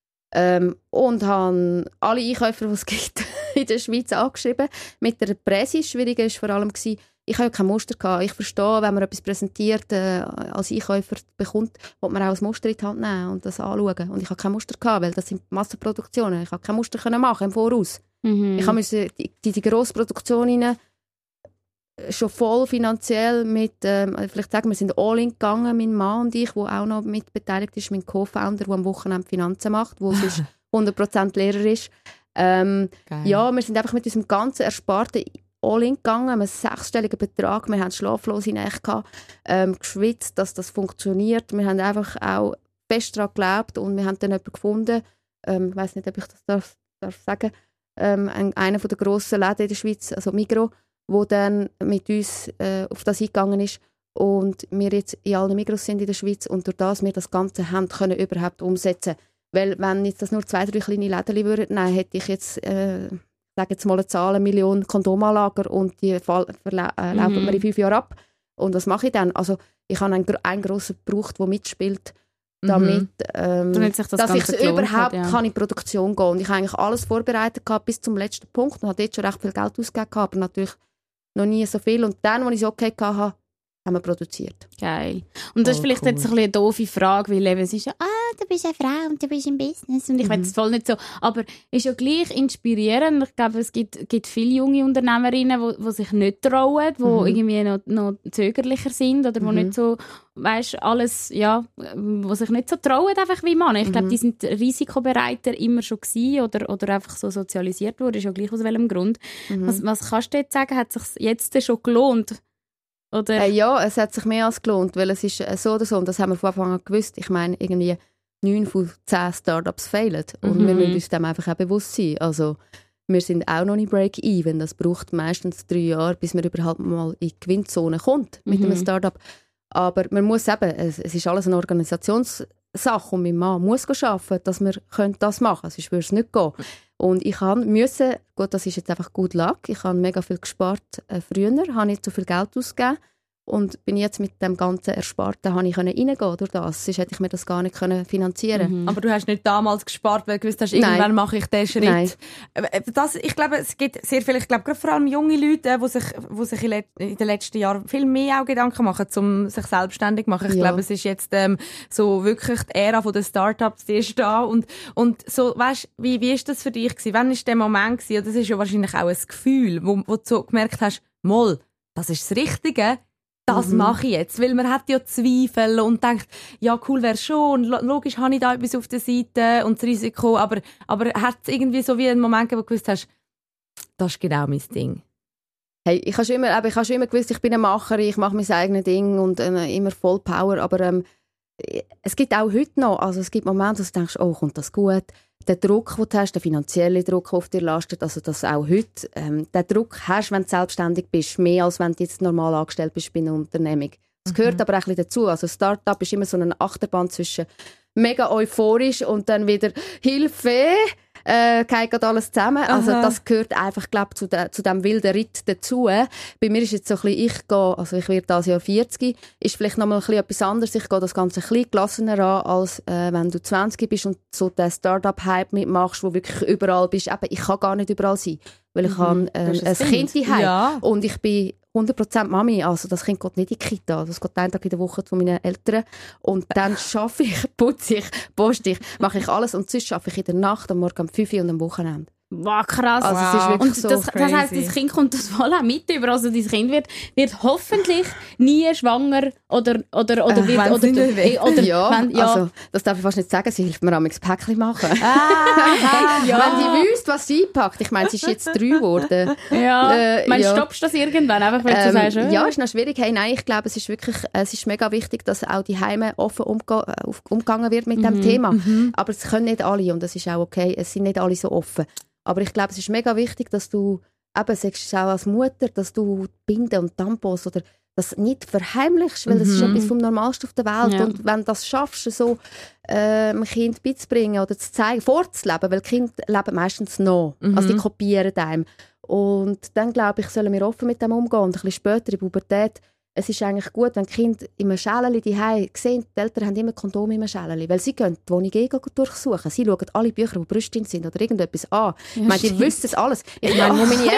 Und habe alle Einkäufer, die es gibt, in der Schweiz angeschrieben. Mit der Presse. Das Schwierige war vor allem, ich habe ja kein Muster gehabt. Ich verstehe, wenn man etwas präsentiert, als Einkäufer bekommt, will man auch ein Muster in die Hand nehmen und das anschauen. Und ich habe kein Muster gehabt, weil das sind Massenproduktionen. Ich konnte kein Muster machen im Voraus. Ich musste die grosse Produktion rein, schon voll finanziell mit, vielleicht sagen wir sind all in gegangen, mein Mann und ich, der auch noch mit beteiligt ist, mein Co-Founder, der am Wochenende Finanzen macht, der sonst 100% Lehrer ist. Ja, wir sind einfach mit unserem ganzen Ersparten all in gegangen, einen 6-stelligen Betrag, wir hatten schlaflose Nächte gehabt, geschwitzt, dass das funktioniert. Wir haben einfach auch fest daran geglaubt und wir haben dann jemanden gefunden, ich weiss nicht, ob ich das darf sagen, einer der grossen Läden in der Schweiz, also Migros, wo dann mit uns auf das eingegangen ist und wir jetzt in allen Migros sind in der Schweiz und durch das wir das Ganze haben können überhaupt umsetzen. Weil wenn jetzt das nur 2-3 kleine Läden würden, nein, hätte ich jetzt, sage jetzt mal eine Zahl, 1 Million Kondomanlager und die laufen mir in 5 Jahren ab. Und was mache ich dann? Also ich habe einen grossen gebraucht, der mitspielt, damit dass ich überhaupt kann in Produktion gehen. Und ich habe eigentlich alles vorbereitet gehabt, bis zum letzten Punkt und habe dort schon recht viel Geld ausgegeben, aber natürlich noch nie so viel. Und dann, als ich es okay hatte, haben wir produziert. Geil. Und das ist vielleicht jetzt ein bisschen eine doofe Frage, weil eben es ist ja, du bist eine Frau und du bist im Business und ich weiß es voll nicht so. Aber es ist ja gleich inspirierend. Ich glaube, es gibt viele junge Unternehmerinnen, die sich nicht trauen, die irgendwie noch zögerlicher sind oder die nicht so, weißt, alles, ja, die sich nicht so trauen, einfach wie Männer. Ich glaube, die sind risikobereiter immer schon gewesen oder einfach so sozialisiert worden, ist ja gleich aus welchem Grund. Was kannst du jetzt sagen, hat es sich jetzt schon gelohnt? Oder? Ja, es hat sich mehr als gelohnt, weil es ist so oder so, und das haben wir von Anfang an gewusst. Ich meine, irgendwie 9 von 10 Startups fehlen und wir müssen uns dem einfach auch bewusst sein. Also, wir sind auch noch nicht Break-Even. Das braucht meistens 3 Jahre, bis man überhaupt mal in die Gewinnzone kommt mit einem Startup. Aber man muss eben, es ist alles eine Organisationssache und mein Mann muss arbeiten, dass wir das machen können, sonst würde es nicht gehen. Und ich musste, gut, das ist jetzt einfach gut Luck, ich habe mega viel gespart früher, habe nicht so viel Geld ausgegeben und bin jetzt mit dem ganzen Ersparten reingehen durch das, sonst hätte ich mir das gar nicht finanzieren. Aber du hast nicht damals gespart, weil du gewusst hast, irgendwann mache ich diesen Schritt. Nein. Ich glaube, es gibt sehr viele, ich glaube gerade vor allem junge Leute, die sich in den letzten Jahren viel mehr auch Gedanken machen, um sich selbstständig zu machen. Ich glaube, es ist jetzt so wirklich die Ära der Startups, die ist da und so, weißt, wie ist das für dich gewesen? Wann war der Moment gewesen? Das ist ja wahrscheinlich auch ein Gefühl, wo du so gemerkt hast, mal, das ist das Richtige. Das mache ich jetzt. Weil man hat ja Zweifel und denkt, ja cool wäre schon, logisch habe ich da etwas auf der Seite und das Risiko, aber hat es irgendwie so wie einen Moment gegeben, wo du gewusst hast, das ist genau mein Ding? Hey, ich habe schon immer gewusst, ich bin eine Macherin, ich mache mein eigenes Ding und immer voll Power, aber es gibt auch heute noch, also es gibt Momente, wo du denkst, oh, kommt das gut? Der Druck, den du hast, der finanzielle Druck, der auf dir lastet, also das auch heute, den Druck hast, wenn du selbstständig bist, mehr als wenn du jetzt normal angestellt bist bei einer Unternehmung. Das gehört aber auch ein bisschen dazu. Also Start-up ist immer so eine Achterbahn zwischen mega euphorisch und dann wieder Hilfe. geht gerade alles zusammen. Also das gehört einfach, glaube ich, zu diesem wilden Ritt dazu. Bei mir ist jetzt so ein bisschen, ich werde dieses Jahr 40, ist vielleicht noch mal ein bisschen etwas anderes. Ich gehe das Ganze ein bisschen gelassener an, als wenn du 20 bist und so den Start-up-Hype mitmachst, wo wirklich überall bist. Eben, ich kann gar nicht überall sein, weil ich habe ein Kind daheim und ich bin 100% Mami, also das Kind geht nicht in die Kita, das geht einen Tag in der Woche zu meinen Eltern und dann arbeite ich, putze ich, poste ich, mache ich alles und sonst arbeite ich in der Nacht, am Morgen um 5 Uhr und am Wochenende. Wow, krass. Also es ist wirklich und so das heisst, das Kind kommt das voll auch mit über. Also dein Kind wird hoffentlich nie schwanger oder wird also das darf ich fast nicht sagen, sie hilft mir am Päckchen machen. Wenn sie wüsste, was sie packt. Ich meine, sie ist jetzt 3 geworden. Stoppst du das irgendwann? Einfach, wenn du sagst, ja, ist noch schwierig. Hey, nein, ich glaube, es ist mega wichtig, dass auch die Heime offen umgegangen wird mit dem Thema. Aber es können nicht alle und das ist auch okay. Es sind nicht alle so offen. Aber ich glaube, es ist mega wichtig, dass du, eben sagst du auch als Mutter, dass du Binden und Tampons oder das nicht verheimlichst, weil das ist etwas vom Normalsten auf der Welt. Ja. Und wenn du das schaffst, so einem Kind beizubringen oder zu zeigen, vorzuleben, weil Kinder leben meistens noch, also die kopieren einem. Und dann, glaube ich, sollen wir offen mit dem umgehen. Und ein bisschen später in der Pubertät, es ist eigentlich gut, wenn die Kinder in einem Schälchen daheim sehen, die Eltern haben immer Kondome in einem Schälchen, weil sie gehen die Wohnung durchsuchen. Sie schauen alle Bücher, die Brüste sind oder irgendetwas an. Ich meine, die wissen das alles. Ich meine, wo meine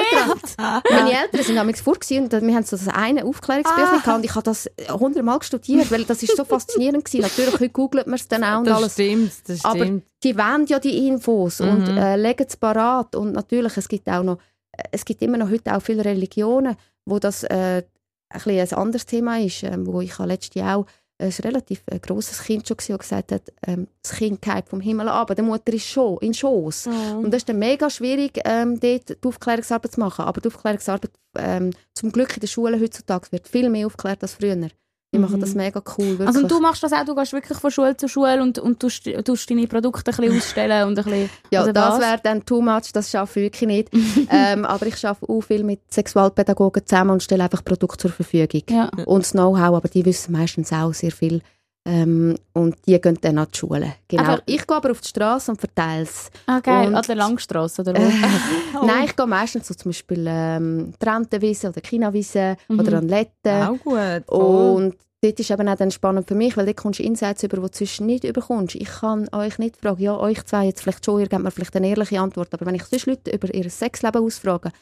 Eltern sind damals vor und wir haben so das eine Aufklärungsbüchlein gehabt und ich habe das 100-mal studiert, weil das ist so faszinierend gewesen. Natürlich, heute googelt man es dann auch und das alles. Stimmt. Aber die wollen ja die Infos und legen es parat. Und natürlich, es gibt immer noch heute auch viele Religionen, wo das ein anderes Thema ist, wo ich letztes Jahr auch ein relativ grosses Kind schon gesehen, das gesagt hat, das Kind geht vom Himmel ab, die Mutter ist schon in Schoss. Und das ist dann mega schwierig, dort die Aufklärungsarbeit zu machen. Aber die Aufklärungsarbeit zum Glück in den Schulen heutzutage wird viel mehr aufgeklärt als früher. Die machen das mega cool. Wirklich. Also du machst das auch, du gehst wirklich von Schule zu Schule und tust deine Produkte ein bisschen ausstellen und ein bisschen... Ja, das wäre dann too much, das schaffe ich wirklich nicht. Aber ich arbeite auch viel mit Sexualpädagogen zusammen und stelle einfach Produkte zur Verfügung. Ja. Und das Know-how, aber die wissen meistens auch sehr viel. Und die gehen dann an die Schule. Genau. Aber ich gehe aber auf die Straße und verteile es. Ah, geil. An der Langstrasse oder wo? Nein, ich gehe meistens so zum Beispiel Trentenwiese oder Chinawiese oder an Letten. Auch gut. Und dort ist eben auch dann spannend für mich, weil dort kommst du Insights über, die du sonst nicht überkommst. Ich kann euch nicht fragen, ja, euch zwei jetzt vielleicht schon, ihr gebt mir vielleicht eine ehrliche Antwort, aber wenn ich sonst Leute über ihr Sexleben ausfrage,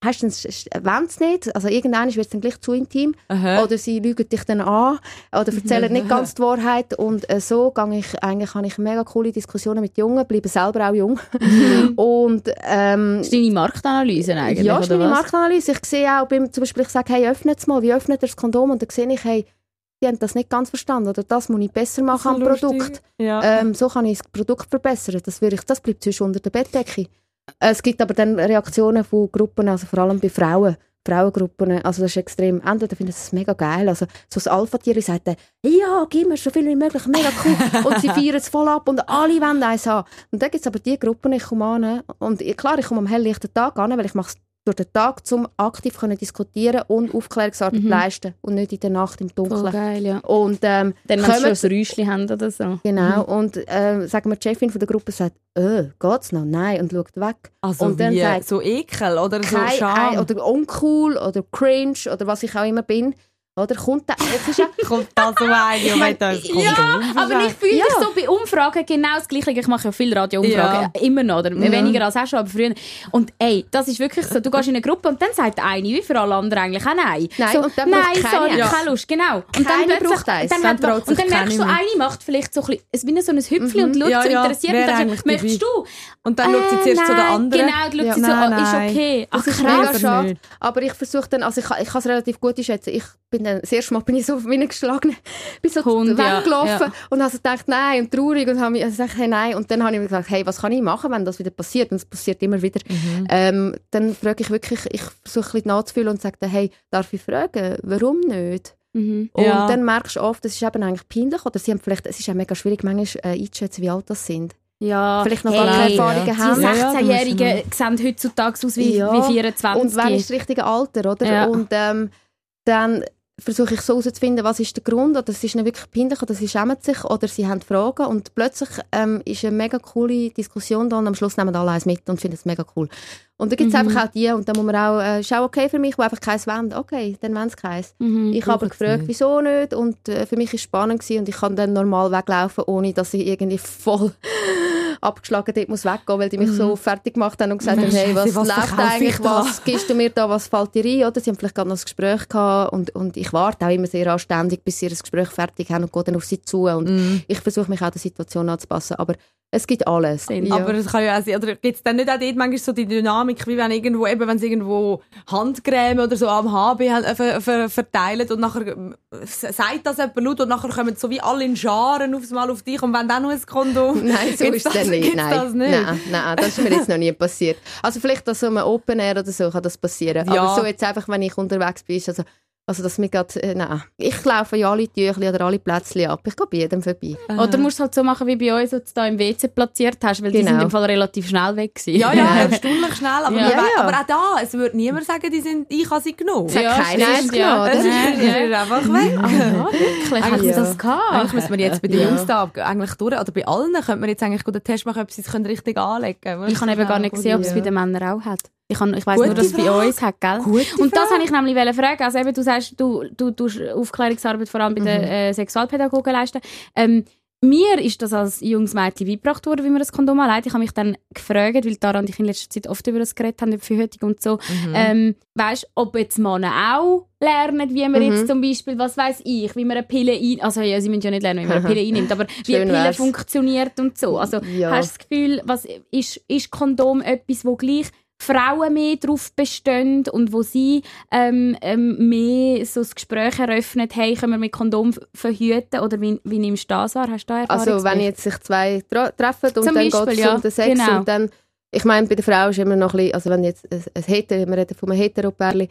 wollen sie nicht, also irgendwann wird es dann gleich zu intim. Oder sie lügen dich dann an oder erzählen nicht ganz die Wahrheit und so habe ich mega coole Diskussionen mit Jungen, bleibe selber auch jung. Und, das ist deine Marktanalyse eigentlich, ja, oder ist meine was? Marktanalyse. Ich sehe auch, zum Beispiel, ich sage, hey, öffnet es mal, wie öffnet ihr das Kondom? Und dann sehe ich, hey, die haben das nicht ganz verstanden oder das muss ich besser machen am Produkt. Ja. So kann ich das Produkt verbessern. Das bleibt sonst unter der Bettdecke. Es gibt aber dann Reaktionen von Gruppen, also vor allem bei Frauengruppen, also das ist extrem, entweder finden sie es mega geil, also so das Alpha-Tier sagt dann, ja, gib mir so viel wie möglich, mega cool, und sie feiern es voll ab und alle wollen eins haben. Und dann gibt es aber die Gruppen, ich komme an, und klar, ich komme am helllichten Tag an, weil ich mache es durch den Tag, um aktiv diskutieren und Aufklärungsarbeit leisten und nicht in der Nacht im Dunkeln. Voll geil, ja. Und dann, wenn sie schon ein Räuschchen haben oder so. Genau, und sagen wir, die Chefin von der Gruppe sagt, geht's noch? Nein, und schaut weg. Also und dann wie sagt, so Ekel oder so Scham? Oder uncool oder cringe oder was ich auch immer bin. Oder kommt da so ein und meint das Ja, aber ich fühle mich so bei Umfragen genau das Gleiche. Ich mache ja viele Radio-Umfragen, immer noch, oder weniger als auch schon, aber früher. Und ey, das ist wirklich so, du gehst in eine Gruppe und dann sagt eine, wie für alle anderen eigentlich auch nein. Nein, so, und dann nein, braucht keine. Sorry, keine Lust, genau. Und keine braucht eins. Und dann merkst du, eine macht vielleicht so ein bisschen, wie so ein Hüpfchen und schaut so interessiert und dann sagst, möchtest du? Und dann schaut sie zuerst zu den anderen. Genau, schaut sie so, ist okay. Das ist mega schade. Aber ich versuche dann, also ich kann es relativ gut einschätzen. Das erste Mal bin ich so auf meinen geschlagen, bin so weggelaufen und habe gedacht, nein, und traurig und habe gesagt, hey, nein. Und dann habe ich mir gesagt, hey, was kann ich machen, wenn das wieder passiert? Und es passiert immer wieder. Dann frage ich wirklich, ich versuche ein bisschen nachzufühlen und sage dann, hey, darf ich fragen, warum nicht? Und dann merkst du oft, das ist eben eigentlich peinlich oder sie haben vielleicht, es ist auch mega schwierig, manchmal einzuschätzen, wie alt das sind. Ja, vielleicht noch gar keine Erfahrungen haben. Die 16-Jährigen sehen heutzutage aus wie 24. Und wann ist das richtige Alter, oder? Und dann versuche ich so herauszufinden, was ist der Grund, oder es ist nicht wirklich peinlich, oder sie schämen sich, oder sie haben Fragen, und plötzlich ist eine mega coole Diskussion da, und am Schluss nehmen alle eins mit und finden es mega cool. Und da gibt es einfach auch die, und da muss man auch, ist auch okay für mich, die einfach keins wollen. Okay, dann wollen sie keins. Ich habe gefragt, wieso nicht, und für mich war es spannend gewesen, und ich kann dann normal weglaufen, ohne dass ich irgendwie voll abgeschlagen dort muss weggehen, weil die mich so fertig gemacht haben und gesagt haben, hey, was läuft eigentlich, was gibst du mir da, was fällt dir ein? Oder sie haben vielleicht gerade noch ein Gespräch gehabt, und ich warte auch immer sehr anständig, bis sie das Gespräch fertig haben, und gehe dann auf sie zu, und ich versuche mich auch der Situation anzupassen, aber es gibt alles. Ja. Aber es kann ja auch sein, oder gibt es dann nicht auch dort manchmal so die Dynamik, wie wenn irgendwo, eben, wenn sie irgendwo Handcreme oder so am HB verteilen und nachher sagt das jemand laut und nachher kommen so wie alle in Scharen aufs Mal auf dich und wenn dann noch ein Kondom... Nein, so ist es dann nicht. Nein, das ist mir jetzt noch nie passiert. Also vielleicht an so einem Open Air oder so kann das passieren. Ja. Aber so jetzt einfach, wenn ich unterwegs bin, also dass mir grad, nein. Ich laufe ja alle Türchen oder alle Plätzchen ab. Ich gehe bei jedem vorbei. Oder musst du halt so machen wie bei uns, als du da im WC platziert hast, weil die sind im Fall relativ schnell weg gewesen. Ja, erstaunlich schnell. Aber, aber auch da, es würde niemand sagen, ich habe sie genommen. Es hat keiner genommen. Das ist einfach weg. Wirklich, haben sie das gehabt? Eigentlich müssen wir jetzt bei den Jungs da eigentlich durch, oder bei allen, könnte man jetzt eigentlich den Test machen, ob sie es richtig anlegen können. Ich habe eben gar nicht gesehen, ob es bei den Männern auch hat. Ich weiss nur, dass es bei uns hat, gell? Und das wollte ich nämlich fragen. Also eben, du sagst, du tust Aufklärungsarbeit vor allem bei den Sexualpädagogen leisten. Mir ist das als junges Mädchen beigebracht worden, wie man das Kondom anlegt. Ich habe mich dann gefragt, weil Tara und ich in letzter Zeit oft über das geredet haben, über Verhütung und so. Weisst, ob jetzt Männer auch lernen, wie man jetzt zum Beispiel, was weiss ich, wie man eine Pille also ja, sie müssen ja nicht lernen, wie man eine Pille einnimmt, aber wie eine Pille funktioniert und so. Also hast du das Gefühl, was ist Kondom etwas, wo gleich Frauen mehr darauf bestehen und wo sie mehr so das Gespräch eröffnet, hey, können wir mit Kondom verhüten, oder wie nimmst du das wahr? Hast du da Erfahrung? Also wenn jetzt sich zwei treffen und dann geht es um den Sex, genau. Und dann, ich meine, bei der Frau ist immer noch ein bisschen, also wenn jetzt wir reden von einem Hetero-Pärchen,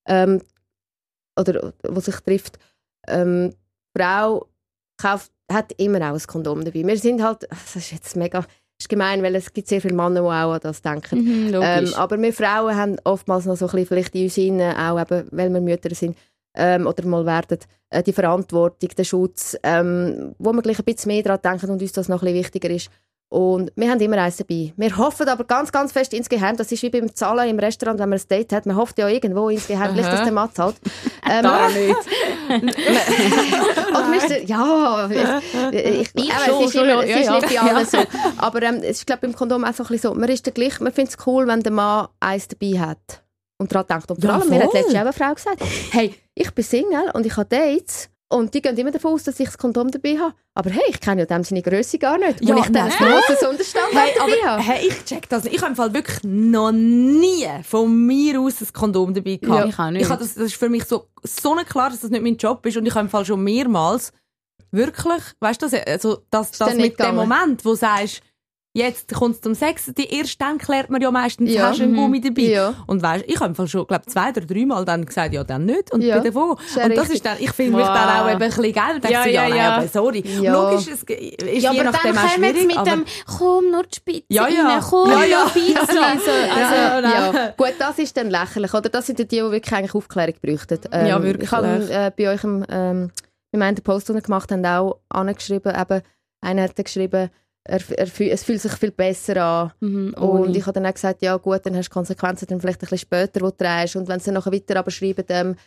oder wo sich trifft, die Frau hat immer auch ein Kondom dabei. Wir sind halt, das ist jetzt mega... Das ist gemein, weil es gibt sehr viele Männer, die auch an das denken. Aber wir Frauen haben oftmals noch so ein bisschen vielleicht in uns hinein, auch eben, weil wir Mütter sind oder mal werden, die Verantwortung, den Schutz, wo wir gleich ein bisschen mehr daran denken und uns das noch ein bisschen wichtiger ist. Und wir haben immer eins dabei. Wir hoffen aber ganz, ganz fest insgeheim, das ist wie beim Zahlen im Restaurant, wenn man ein Date hat, man hofft ja irgendwo insgeheim, vielleicht, dass der Mann zahlt. Da nicht. Oder es ist nicht bei allen so. Aber es ist, glaube ich, beim Kondom auch so ein bisschen so, man ist gleich, man findet es cool, wenn der Mann eins dabei hat und daran denkt. Und vor allem, mir hat letztens auch eine Frau gesagt, hey, ich bin Single und ich habe Dates. Und die gehen immer davon aus, dass ich das Kondom dabei habe. Aber hey, ich kenne ja dem seine Grösse gar nicht. Ja, und ich dann ein grosses Unterstandard dabei habe. Hey, ich check das nicht. Ich habe im Fall wirklich noch nie von mir aus ein Kondom dabei gehabt. Ja, ich auch nicht. Das ist für mich so klar, dass das nicht mein Job ist. Und ich habe im Fall schon mehrmals wirklich, weißt du, also das mit dem Moment, wo du sagst, jetzt kommt es zum Sex, erst dann klärt man ja meistens, hast du einen Gummi dabei. Ja. Und weißt, ich habe im Fall schon, glaube 2 oder 3 Mal dann gesagt, ja, dann nicht. Und bei davon. Und das ist dann, ich finde mich dann auch eben ein bisschen geil. Und denke aber sorry. Ja. Logisch, es ist je nachdem auch schwierig. Mit dem, komm, nur die Spitze rein, komm, nur ein bisschen. Gut, das ist dann lächerlich. Oder das sind die wirklich eigentlich Aufklärung bräuchten. Ja, wirklich. Ich habe bei euch wir haben den Post, den wir gemacht haben, auch angeschrieben, eben, einer hat geschrieben, es fühlt sich viel besser an. Und ich habe dann auch gesagt, ja gut, dann hast du Konsequenzen dann vielleicht ein bisschen später, die du trägst. Und wenn sie dann nachher weiter aber schreiben,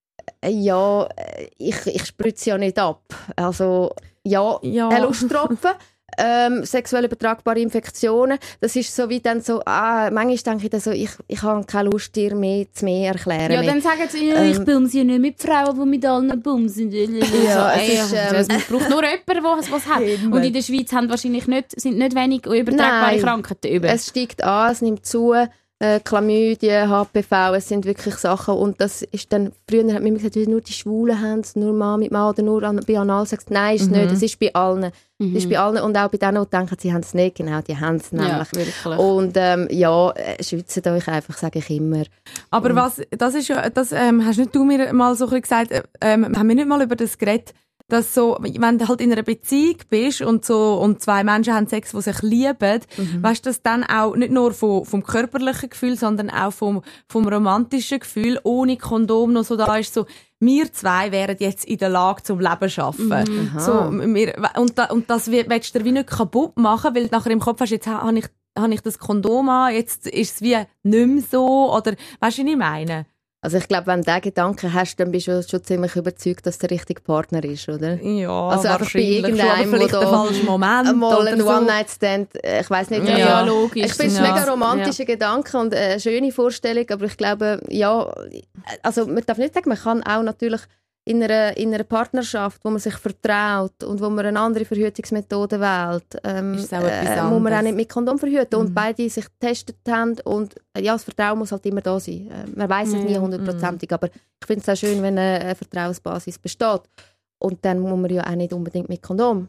ich spritze ja nicht ab. Also, ein Lusttropfen, sexuell übertragbare Infektionen, das ist so wie dann so, manchmal denke ich dann so, ich habe keine Lust, dir mehr zu erklären. Ja, dann sagen sie, ich bumse ja nicht mit Frauen, die mit allen bumsen. Es braucht nur jemanden, der was hat. Und in der Schweiz sind wahrscheinlich nicht wenig übertragbare Krankheiten über. Es steigt an, es nimmt zu. Chlamydien, HPV, es sind wirklich Sachen. Und das ist dann, früher hat man immer gesagt, nur die Schwulen haben es, nur Mann mit Mann oder nur bei Analsex. Nein, ist es nicht. Es ist bei allen. Es ist bei allen. Und auch bei denen, die denken, sie haben es nicht. Genau, die haben es nämlich. Wirklich. Und schützt euch einfach, sage ich immer. Aber hast nicht du mir mal so ein bisschen gesagt, haben wir nicht mal über das geredet, dass so, wenn du halt in einer Beziehung bist und 2 Menschen haben Sex, die sich lieben, weißt du, dass dann auch nicht nur vom körperlichen Gefühl, sondern auch vom romantischen Gefühl ohne Kondom noch so da ist, so, wir zwei wären jetzt in der Lage, zum Leben zu arbeiten. So, und das willst du dir wie nicht kaputt machen, weil nachher im Kopf hast, jetzt habe ich das Kondom an, jetzt ist es wie nicht mehr so, oder, weißt du, was ich meine? Also ich glaube, wenn du diesen Gedanken hast, dann bist du schon ziemlich überzeugt, dass der richtige Partner ist, oder? Ja, also einfach bei irgendeinem, vielleicht der falsche Moment mal ein so. One-Night-Stand, ich weiss nicht. Ja, logisch. Ich finde es mega romantischer Gedanke und eine schöne Vorstellung, aber ich glaube, ja, also man darf nicht sagen, man kann auch natürlich in einer Partnerschaft, wo man sich vertraut und wo man eine andere Verhütungsmethode wählt, muss man auch nicht mit Kondom verhüten und beide sich getestet haben und ja, das Vertrauen muss halt immer da sein. Man weiss es nie 100%, aber ich finde es auch schön, wenn eine Vertrauensbasis besteht. Und dann muss man ja auch nicht unbedingt mit Kondom.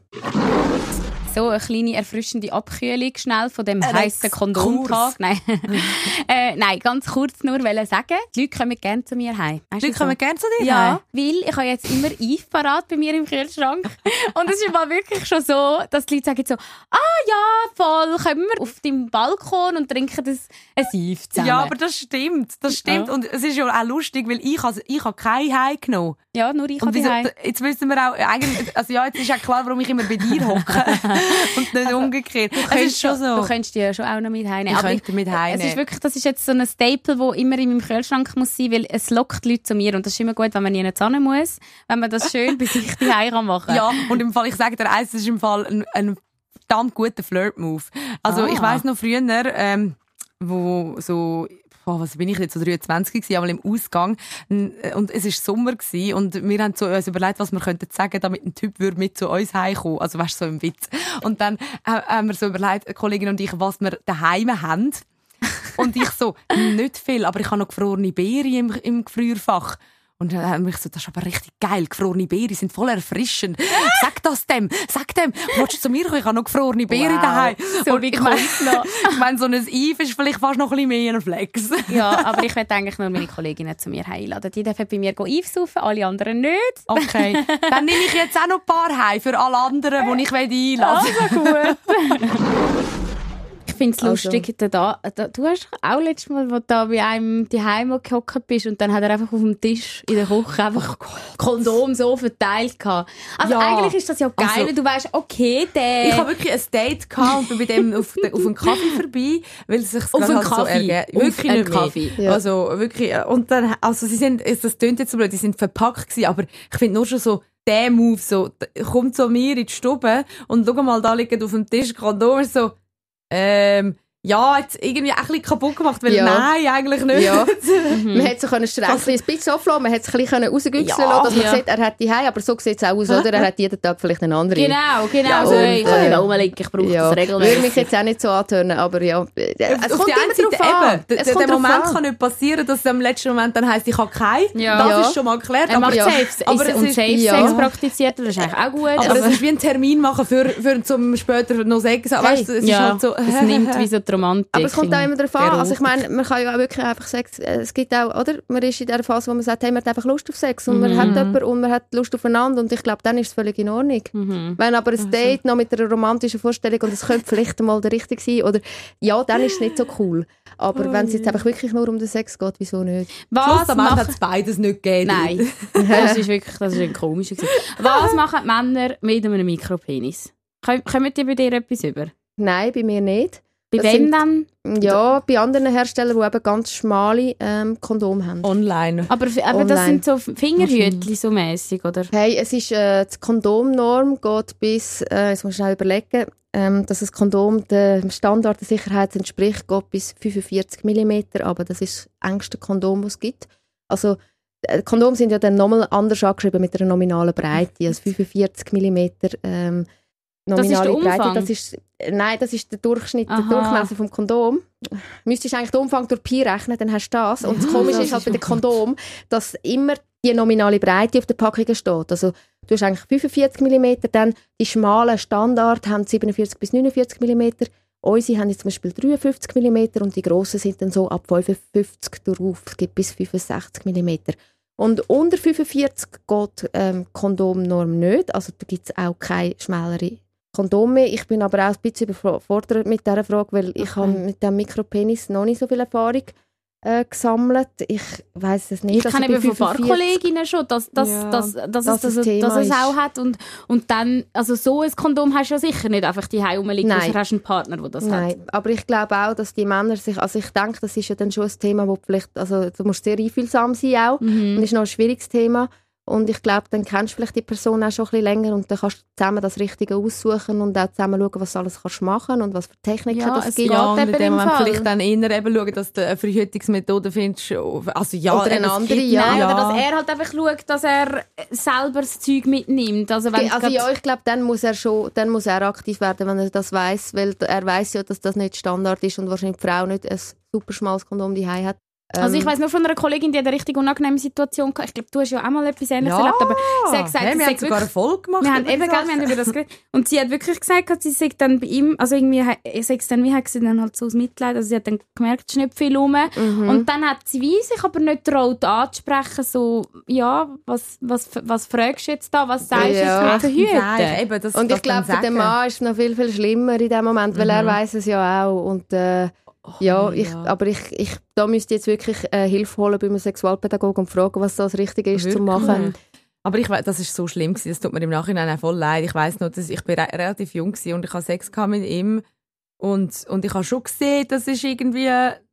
So eine kleine erfrischende Abkühlung schnell von dem heissen Kondomtag. Nein. Nein, ganz kurz nur sagen, die Leute kommen gerne zu mir heim. Die Leute kommen gerne zu dir heim? Ja, weil ich habe jetzt immer Eve parat bei mir im Kühlschrank. Und es ist mal wirklich schon so, dass die Leute sagen so, ja, voll, kommen wir auf deinem Balkon und trinken ein Eve zusammen. Ja, aber das stimmt. Ja. Und es ist ja auch lustig, weil ich habe keine heimgenommen. Ja, nur ich habe die heim. Jetzt wissen wir auch, eigentlich, also ja, jetzt ist ja klar, warum ich immer bei dir hocke. Und nicht umgekehrt. Es ist schon so. Du könntest die ja schon auch noch mit heimnehmen. Ich könnte mit heimnehmen. Es ist wirklich, das ist jetzt so ein Staple, das immer in meinem Kühlschrank muss sein, weil es lockt Leute zu mir. Und das ist immer gut, wenn man nie hin muss, wenn man das schön bei sich daheim machen kann. Ja, und im Fall, ich sage dir eins, das ist im Fall ein verdammt guter Flirt-Move. Also ich weiss noch früher, wo so... was bin ich jetzt, so 23 gewesen, einmal im Ausgang. Und es war Sommer gewesen, und wir haben so uns überlegt, was wir könnten sagen, damit ein Typ würde mit zu uns heimkommen. Also weißt du, so im Witz. Und dann haben wir so überlegt, Kollegin und ich, was wir daheim haben. Und ich so, nicht viel, aber ich habe noch gefrorene Beeren im Gefrierfach. Und dann haben wir so, das ist aber richtig geil, gefrorene Beeren sind voll erfrischend. Sag dem, willst du zu mir kommen? Ich habe noch gefrorene Beeren daheim. So wie noch. Ich meine, so ein Eve ist vielleicht fast noch ein bisschen mehr ein Flex. Ja, aber ich möchte eigentlich nur meine Kolleginnen zu mir einladen. Die dürfen bei mir Eve saufen, alle anderen nicht. Okay, dann nehme ich jetzt auch noch ein paar heim für alle anderen, die ich einladen will. Also gut. Ich finde es lustig, du hast auch letztes Mal, wo du da bei einem daheim gehockt bist und dann hat er einfach auf dem Tisch in der Küche einfach Kondom so verteilt gehabt. Also ja, eigentlich ist das ja geil, also, du weißt, okay, ich habe wirklich ein Date gehabt und bin bei dem auf einen Kaffee vorbei, weil es sich auf einen Kaffee? Wirklich nicht Kaffee. Ja. Also wirklich, und dann, also sie sind, das klingt jetzt so blöd, die sind verpackt gewesen, aber ich finde nur schon so, der Move so, kommt zu mir in die Stube und schau mal, da liegt auf dem Tisch Kondom, so, ja, jetzt irgendwie ein bisschen kaputt gemacht, weil nein, eigentlich nicht. Ja. Man hätte sich ein bisschen auflassen, man hätte es ein bisschen rausgüchseln lassen, dass man sieht, er hat die Heim, aber so sieht es auch aus, oder? Er hat jeden Tag vielleicht eine andere. Genau. Ja, also, ich kann nicht rumliegen, ich brauche das regelmäßig. Würde mich jetzt auch nicht so antönen, aber ja. Es auf kommt immer drauf an. Der Moment kann nicht passieren, dass es im letzten Moment dann heisst, ich habe keinen. Ja. Das ist schon mal geklärt. Er macht Safe-Sex praktiziert, das ist eigentlich auch gut. Aber es ist wie ein Termin machen für zum später noch Sex. Weißt du, es ist halt so... Es nimmt wie so die Romantik. Aber es kommt auch immer darauf an. Also ich meine, man kann ja auch wirklich einfach Sex... Es gibt auch, oder? Man ist in der Phase, wo man sagt, hey, man hat einfach Lust auf Sex und man hat jemanden und man hat Lust aufeinander und ich glaube, dann ist es völlig in Ordnung. Wenn aber ein Date noch mit einer romantischen Vorstellung und es könnte vielleicht mal der richtige sein oder ja, dann ist es nicht so cool. Aber wenn es jetzt einfach wirklich nur um den Sex geht, wieso nicht? Was hat es beides nicht gegeben? Nein, das ist ein komischer gewesen. Was machen Männer mit einem Mikropenis? Kommen die bei dir etwas über? Nein, bei mir nicht. Bei wem dann? Ja, bei anderen Herstellern, die eben ganz schmale Kondome haben. Online. Aber das sind so Fingerhütchen so mäßig, oder? Hey, es ist die Kondomnorm geht bis, jetzt muss ich schnell überlegen, dass das Kondom dem Standard der Sicherheit entspricht, geht bis 45 mm, aber das ist das engste Kondom, das es gibt. Also Kondome sind ja dann nochmal anders angeschrieben mit einer nominalen Breite, also 45 mm. Nominale Breite, das ist der Durchschnitt, der Durchmesser vom Kondom. Müsstest du eigentlich den Umfang durch Pi rechnen, dann hast du das. Und das Komische ist halt bei den Kondom, dass immer die nominale Breite auf der Packung steht. Also du hast eigentlich 45 mm, dann die schmalen Standard haben 47 bis 49 mm. Unsere haben jetzt zum Beispiel 53 mm und die grossen sind dann so ab 55 drauf. Es gibt bis 65 mm. Und unter 45 geht Kondomnorm nicht. Also da gibt es auch keine schmälere Kondome. Ich bin aber auch ein bisschen überfordert mit dieser Frage, weil ich habe mit dem Mikropenis noch nicht so viel Erfahrung. gesammelt. Ich weiss es nicht. Ich kenne eben von ein paar Kolleginnen schon, dass es auch hat. Und dann, also so ein Kondom hast du ja sicher nicht einfach die Hause rumliegen, außer hast einen Partner, der das hat. Nein, aber ich glaube auch, dass die Männer sich, also ich denke, das ist ja dann schon ein Thema, wo vielleicht, also du musst sehr einfühlsam sein auch. Und das ist noch ein schwieriges Thema. Und ich glaube, dann kennst du vielleicht die Person auch schon ein bisschen länger und dann kannst du zusammen das Richtige aussuchen und auch zusammen schauen, was alles kannst machen und was für Techniken das gibt. Ja, und in dem Moment vielleicht dann eher eben schauen, dass du eine Verhütungsmethode findest. Also ja, oder eine andere, Nein, oder dass er halt einfach schaut, dass er selber das Zeug mitnimmt. Also ja, ich glaube, dann muss er aktiv werden, wenn er das weiss, weil er weiss ja, dass das nicht Standard ist und wahrscheinlich die Frau nicht ein super schmales Kondom daheim hat. Also ich weiss nur von einer Kollegin, die hat eine richtig unangenehme Situation gehabt. Ich glaube, du hast ja auch mal etwas Ähnliches erlebt, aber sie hat gesagt, wir haben sogar eine Folge gemacht. Wir haben über das geredet. Und sie hat wirklich gesagt, sie sagt dann bei ihm, also irgendwie, wie hat sie dann halt so aus Mitleid, also sie hat dann gemerkt, es ist nicht viel rum. Und dann hat sie sich aber nicht getraut anzusprechen, so, ja, was fragst du jetzt da, was sagst du jetzt mit Verhüten? Und ich glaube, für den Mann ist es noch viel, viel schlimmer in dem Moment, weil er weiss es ja auch und da müsste ich jetzt wirklich Hilfe holen bei einem Sexualpädagogen und fragen, was das Richtige ist zu machen. Aber ich weiss, das ist so schlimm gewesen, das tut mir im Nachhinein auch voll leid. Ich weiss noch, ich bin relativ jung gewesen und ich hatte Sex mit ihm und ich habe schon gesehen, das ist irgendwie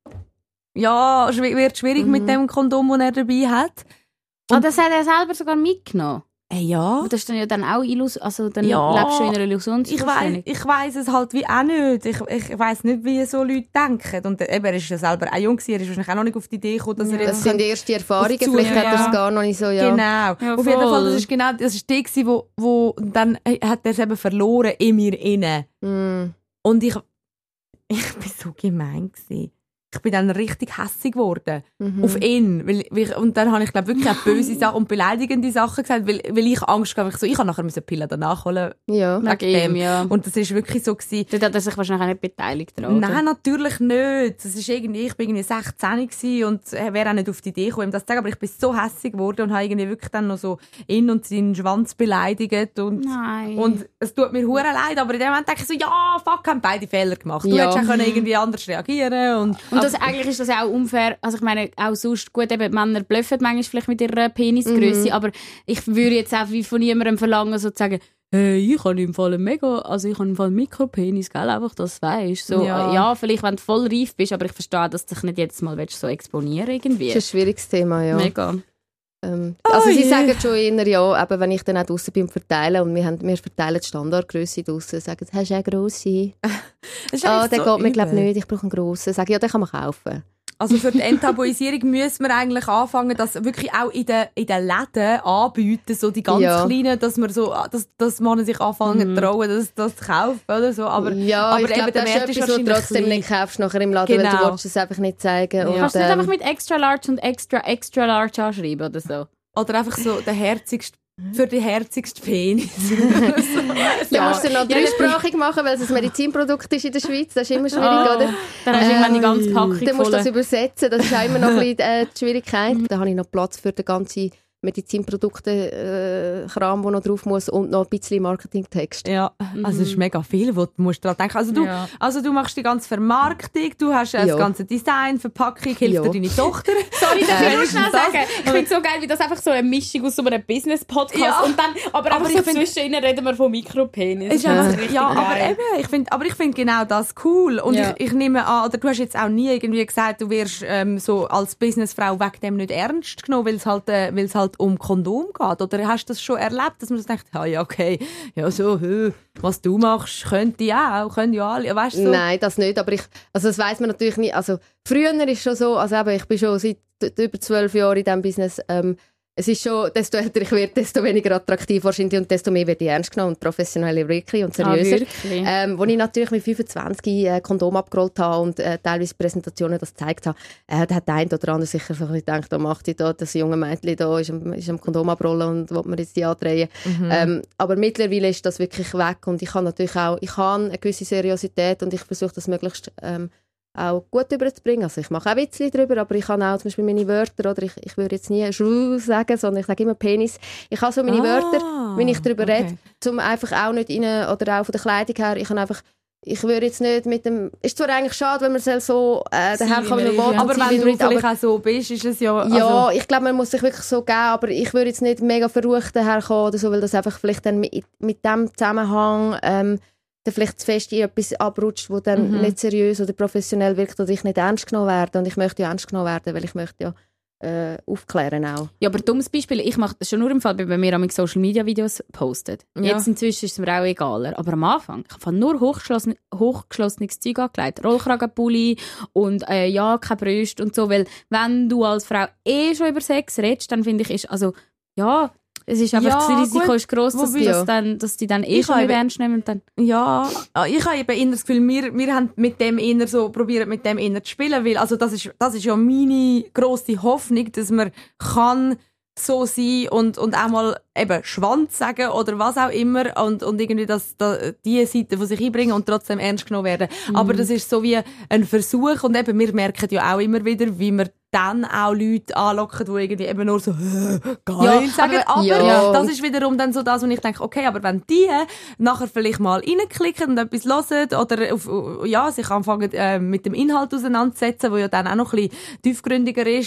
wird schwierig mit dem Kondom, das er dabei hat. Und das hat er selber sogar mitgenommen? Ja. Und das ist dann ja dann auch also dann lebst du in einer Illusionsvorstellung. Ich weiss es halt wie auch nicht. Ich weiss nicht, wie so Leute denken. Und eben, er ist ja selber auch jung gewesen, er ist wahrscheinlich auch noch nicht auf die Idee gekommen, dass er jetzt... Das sind erste Erfahrungen, vielleicht hat er es gar noch nicht so, Genau. Ja, auf jeden Fall, das ist die gewesen, wo dann hat er es eben verloren in mir inne. Und ich bin so gemein gewesen. Ich bin dann richtig hässig geworden auf ihn. Und dann habe ich, glaube wirklich auch böse Sachen und beleidigende Sachen gesagt, weil ich Angst hatte. Ich habe nachher eine Pille danach holen. Ja. Und das war wirklich so gewesen. Dort hat er sich wahrscheinlich auch nicht beteiligt daran. Nein, natürlich nicht. Das ist ich war irgendwie 16 gewesen und er wäre auch nicht auf die Idee gekommen, ihm das zu sagen. Aber ich bin so hässig geworden und habe irgendwie wirklich dann noch so ihn und seinen Schwanz beleidigt. Und es tut mir hure leid, aber in dem Moment denke ich so, ja, fuck, haben beide Fehler gemacht. Du hättest auch irgendwie anders reagieren können. Eigentlich ist das auch unfair. Also ich meine, auch sonst, gut, eben Männer bluffen manchmal vielleicht mit ihrer Penisgröße, aber ich würde jetzt auch wie von niemandem verlangen, so zu sagen, hey, ich habe im Fall einen Mikropenis, gell, einfach, dass du weisst. So, ja, vielleicht, wenn du voll reif bist, aber ich verstehe, dass du dich nicht jedes Mal so exponieren irgendwie. Das ist ein schwieriges Thema, ja. Mega. Also sie sagen schon eher ja, aber wenn ich dann auch draussen bin verteilen und wir verteilen die Standardgröße draussen, sagen, hast du eine grosse? Der geht mir glaube nicht, ich brauche einen grossen. Sagen, ja, den kann man kaufen. Also für die Enttabuisierung müssen wir eigentlich anfangen, das wirklich auch in den Läden anbieten, so die ganz kleinen, dass man so, dass man sich anfangen trauen, das zu kaufen oder so. Aber ich glaube, das ist etwas, was du trotzdem nicht kaufst nachher im Laden, weil du willst es einfach nicht zeigen. Und, kannst du nicht einfach mit Extra Large und Extra Large anschreiben oder so? Oder einfach so der herzigste für die herzigste Penis. Du musst noch dreisprachig machen, weil es ein Medizinprodukt ist in der Schweiz. Das ist immer schwierig, oder? Dann hast du irgendwann die ganze Packung voll. Dann musst du das übersetzen. Das ist auch immer noch ein bisschen die Schwierigkeit. Da habe ich noch Platz für den ganzen Medizinprodukte-Kram, der noch drauf muss und noch ein bisschen Marketingtext. Ja, also es ist mega viel, wo du musst daran denken. Also du machst die ganze Vermarktung, du hast das ganze Design, Verpackung, hilft dir deine Tochter. Sorry, darf ich nur schnell sagen? Ich finde es so geil, wie das einfach so eine Mischung aus so einem Business-Podcast und dann, aber einfach so zwischen ihnen reden wir von Mikropenis. Aber ich finde genau das cool. Und ich nehme an, oder du hast jetzt auch nie irgendwie gesagt, du wirst so als Businessfrau wegen dem nicht ernst genommen, weil es halt um Kondom geht? Oder hast du das schon erlebt, dass man das denkt, was du machst, können ja alle, weißt du? So? Nein, das nicht, aber das weiss man natürlich nicht. Also früher ist schon so, also eben, ich bin schon seit über 12 Jahren in diesem Business, es ist schon, desto älter ich werde, desto weniger attraktiv wahrscheinlich und desto mehr werde ich ernst genommen und professioneller wirklich und seriöser. Wo ich natürlich mit 25 Kondom abgerollt habe und teilweise Präsentationen das gezeigt habe, da hat der eine oder andere sicher so ein bisschen gedacht, da macht die da, das junge Mädchen da ist am Kondom abrollen und will mir jetzt die andrehen. Aber mittlerweile ist das wirklich weg und ich habe natürlich auch, eine gewisse Seriosität und ich versuche das möglichst auch gut überzubringen. Also ich mache auch Witze drüber, aber ich kann auch zum Beispiel meine Wörter, oder ich würde jetzt nie Schuh sagen, sondern ich sage immer Penis. Ich habe so meine Wörter, wenn ich darüber rede, zum einfach auch nicht rein, oder auch von der Kleidung her, ich kann einfach ich würde jetzt nicht mit dem... Ist zwar eigentlich schade, wenn man so daherkommt, wie man will. Aber wenn du vielleicht auch so bist, ist es ja... Also ja, ich glaube, man muss sich wirklich so geben, aber ich würde jetzt nicht mega verrucht daherkommen oder so, weil das einfach vielleicht dann mit dem Zusammenhang dann vielleicht zu fest in etwas abrutscht, wo dann nicht seriös oder professionell wirkt oder ich nicht ernst genommen werde. Und ich möchte ja ernst genommen werden, weil ich möchte ja aufklären auch. Ja, aber dummes Beispiel, ich mache das schon nur im Fall, wenn wir an Social Media Videos postet. Ja. Jetzt inzwischen ist es mir auch egaler. Aber am Anfang, ich habe nur hochgeschlossenes Zeug angelegt. Rollkragenpulli und ja, keine Brüste und so. Weil wenn du als Frau schon über Sex redest, dann finde ich, ist, also, ja, es ist einfach, das Risiko ist gross, dass die dann schon nicht ernst nehmen. Und dann. Ja, ich habe eben das Gefühl, wir haben mit dem eher so probiert, mit dem eher zu spielen, weil, also das ist ja meine grosse Hoffnung, dass man kann so sein und auch mal eben Schwanz sagen oder was auch immer und irgendwie die Seite von sich einbringen und trotzdem ernst genommen werden. Aber das ist so wie ein Versuch und eben, wir merken ja auch immer wieder, wie wir dann auch Leute anlocken, die irgendwie eben nur so geil sagen. Aber das ist wiederum dann so das, wo ich denke, okay, aber wenn die nachher vielleicht mal reinklicken und etwas hören oder sich anfangen mit dem Inhalt auseinandersetzen, wo ja dann auch noch ein bisschen tiefgründiger ist,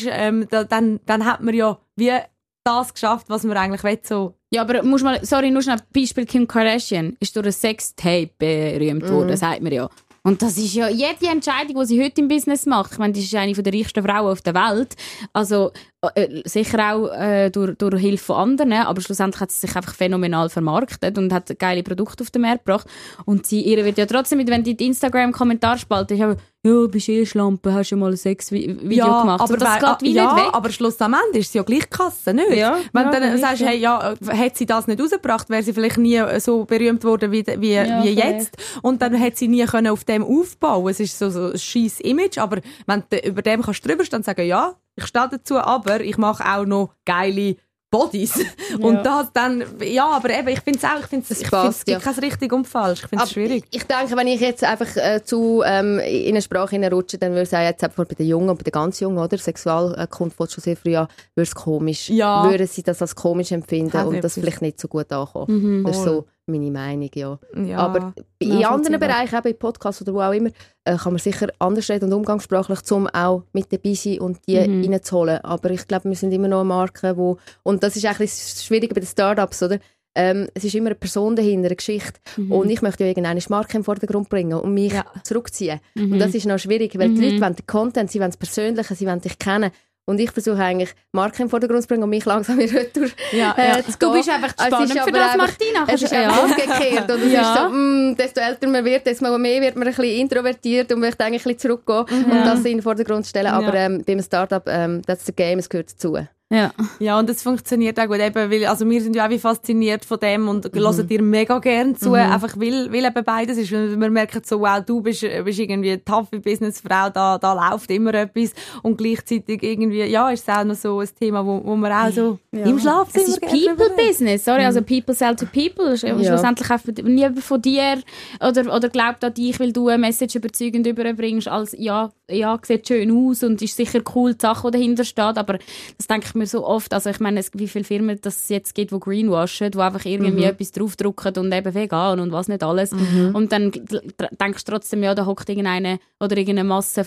dann hat man ja wie das geschafft, was man eigentlich will. So. Ja, aber nur schnell Beispiel Kim Kardashian ist durch ein Sextape berühmt worden, sagt man ja. Und das ist ja jede Entscheidung, die sie heute im Business macht. Ich meine, die ist eine der reichsten Frauen auf der Welt. Also sicher auch durch Hilfe von anderen, aber schlussendlich hat sie sich einfach phänomenal vermarktet und hat geile Produkte auf den Markt gebracht. Und ihr wird ja trotzdem, wenn die Instagram-Kommentarspalte ist, ja, bist Schlampe, hast du mal ein Sexvideo gemacht. Aber so, das geht wie nicht weg. Aber schlussendlich ist sie ja gleich Kasse, nicht? Ja, wenn du dann sagst, hey, hätte sie das nicht rausgebracht, wäre sie vielleicht nie so berühmt worden wie jetzt. Und dann hätte sie nie können auf dem aufbauen. Es ist so ein scheiß Image, aber wenn du über dem kannst drüber stehen und sagen, ja, ich stehe dazu, aber ich mache auch noch geile Bodies. Ja. Und das dann, ja, aber eben, ich finde es gibt kein richtig und falsch. Ich finde es schwierig. Ich denke, wenn ich jetzt einfach in eine Sprache hineinrutsche, dann würde ich sagen, jetzt einfach bei den Jungen und bei den ganz Jungen, oder? Sexualkunde fängt schon sehr früh an, würde es komisch. Ja. Würden sie das als komisch empfinden und das vielleicht nicht so gut ankommen. Das ist so meine Meinung, ja. Aber in anderen Bereichen, eben in Podcasts oder wo auch immer, kann man sicher anders reden und umgangssprachlich, um auch mit dabei sein und die reinzuholen. Aber ich glaube, wir sind immer noch eine Marke, und das ist eigentlich das Schwierige bei den Startups, oder? Es ist immer eine Person dahinter, eine Geschichte. Und ich möchte ja irgendeine Marke im Vordergrund bringen und mich zurückziehen. Und das ist noch schwierig, weil die Leute wollen den Content, sie wollen das Persönliche, sie wollen dich kennen. Und ich versuche eigentlich, Marke im Vordergrund zu bringen und mich langsam in Retour zu gehen. Du bist einfach spannend für das, Martina. Es ist einfach umgekehrt. Und es ist so, desto älter man wird, desto mehr wird man ein bisschen introvertiert und möchte eigentlich ein bisschen zurückgehen und das in den Vordergrund stellen. Aber beim Startup, that's the game, es gehört dazu. Ja, und es funktioniert auch gut, eben, weil, also wir sind ja auch wie fasziniert von dem und hören dir mega gern zu, einfach weil eben beides ist. Wir merken so, wow, du bist irgendwie eine taffe Businessfrau, da läuft immer etwas und gleichzeitig irgendwie, ja, ist es auch noch so ein Thema, wo man auch so im Schlaf sind. Es ist People-Business, also People sell to People. Schlussendlich auch niemand von dir oder glaubt an dich, weil du eine Message überzeugend überbringst, als sieht schön aus und ist sicher cool, die Sache, die dahinter steht, aber das denke ich mir so oft, also ich meine, wie viele Firmen das jetzt gibt, die greenwashen, die einfach irgendwie etwas draufdrucken und eben vegan und was nicht alles. Und dann denkst du trotzdem, ja, da hockt irgendeine oder irgendeine Masse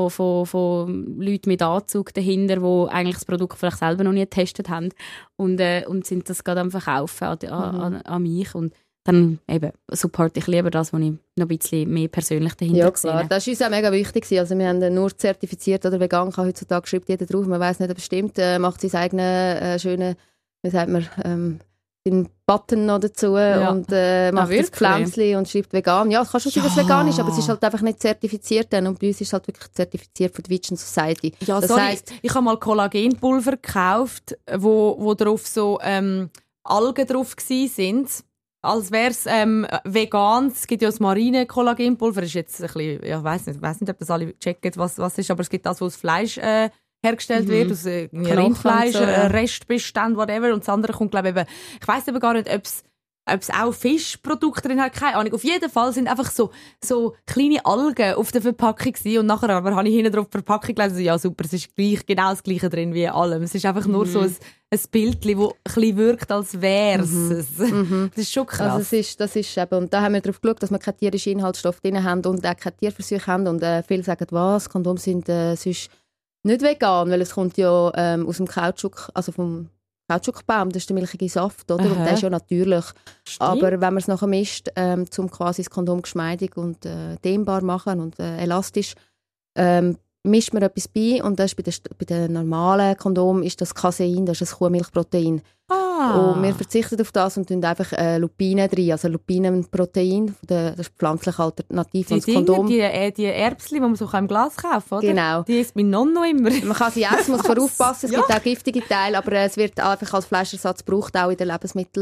von Leuten mit Anzug dahinter, die eigentlich das Produkt vielleicht selber noch nie getestet haben und sind das gerade am Verkaufen an mich und dann eben supporte ich lieber das, wo ich noch ein bisschen mehr persönlich dahinter sehe. Ja, klar. Das war uns auch mega wichtig. Also wir haben nur zertifiziert oder vegan, kann heutzutage schreibt jeder drauf. Man weiss nicht, ob es stimmt. Macht sein eigenen schönen, wie sagt man, den Button noch dazu und macht das Pflänzchen und schreibt vegan. Ja, es kann schon sein, dass es vegan ist, aber es ist halt einfach nicht zertifiziert. Und bei uns ist es halt wirklich zertifiziert von der Vegan Society. Ja, das heisst, ich habe mal Kollagenpulver gekauft, wo drauf so Algen drauf waren. Als wäre es vegan. Es gibt ja das marine Kollagenpulver. Das ist jetzt ein bisschen, ich weiss nicht, ob das alle checken, was ist, aber es gibt das, wo aus Fleisch hergestellt wird, aus Rindfleisch, Restbestand, whatever. Und das andere kommt, glaube ich, ich weiss aber gar nicht, ob es ob es auch Fischprodukte drin hat, keine Ahnung. Auf jeden Fall sind einfach so kleine Algen auf der Verpackung gewesen. Und nachher aber habe ich hinten drauf die Verpackung gelesen, ja super, es ist genau das Gleiche drin wie in allem. Es ist einfach nur so ein Bildchen, das ein bisschen wirkt, als wäre es. Das ist schon krass. Also das ist eben, und da haben wir darauf geschaut, dass wir keine tierischen Inhaltsstoffe drin haben und auch keine Tierversuche haben. Und viele sagen, was, Kondome sind sonst nicht vegan, weil es kommt ja aus dem Kautschuk, also vom Kautschukbaum, das ist der milchige Saft, oder? Und der ist ja natürlich. Stimmt. Aber wenn man es nachher mischt, um quasi das Kondom geschmeidig und dehnbar machen und elastisch, mischt man etwas bei und das ist bei den normalen Kondom ist das Casein, das ist das Kuhmilchprotein. Und wir verzichten auf das und tun einfach Lupinen drin, also Lupinenprotein, das ist pflanzliche Alternative Die ans Kondom. die Erbsen, die man so im Glas kaufen kann, oder? Genau. Die isst mein Nonno immer. Man kann sie essen, muss vor aufpassen, es gibt auch giftige Teile, aber es wird einfach als Fleischersatz gebraucht, auch in der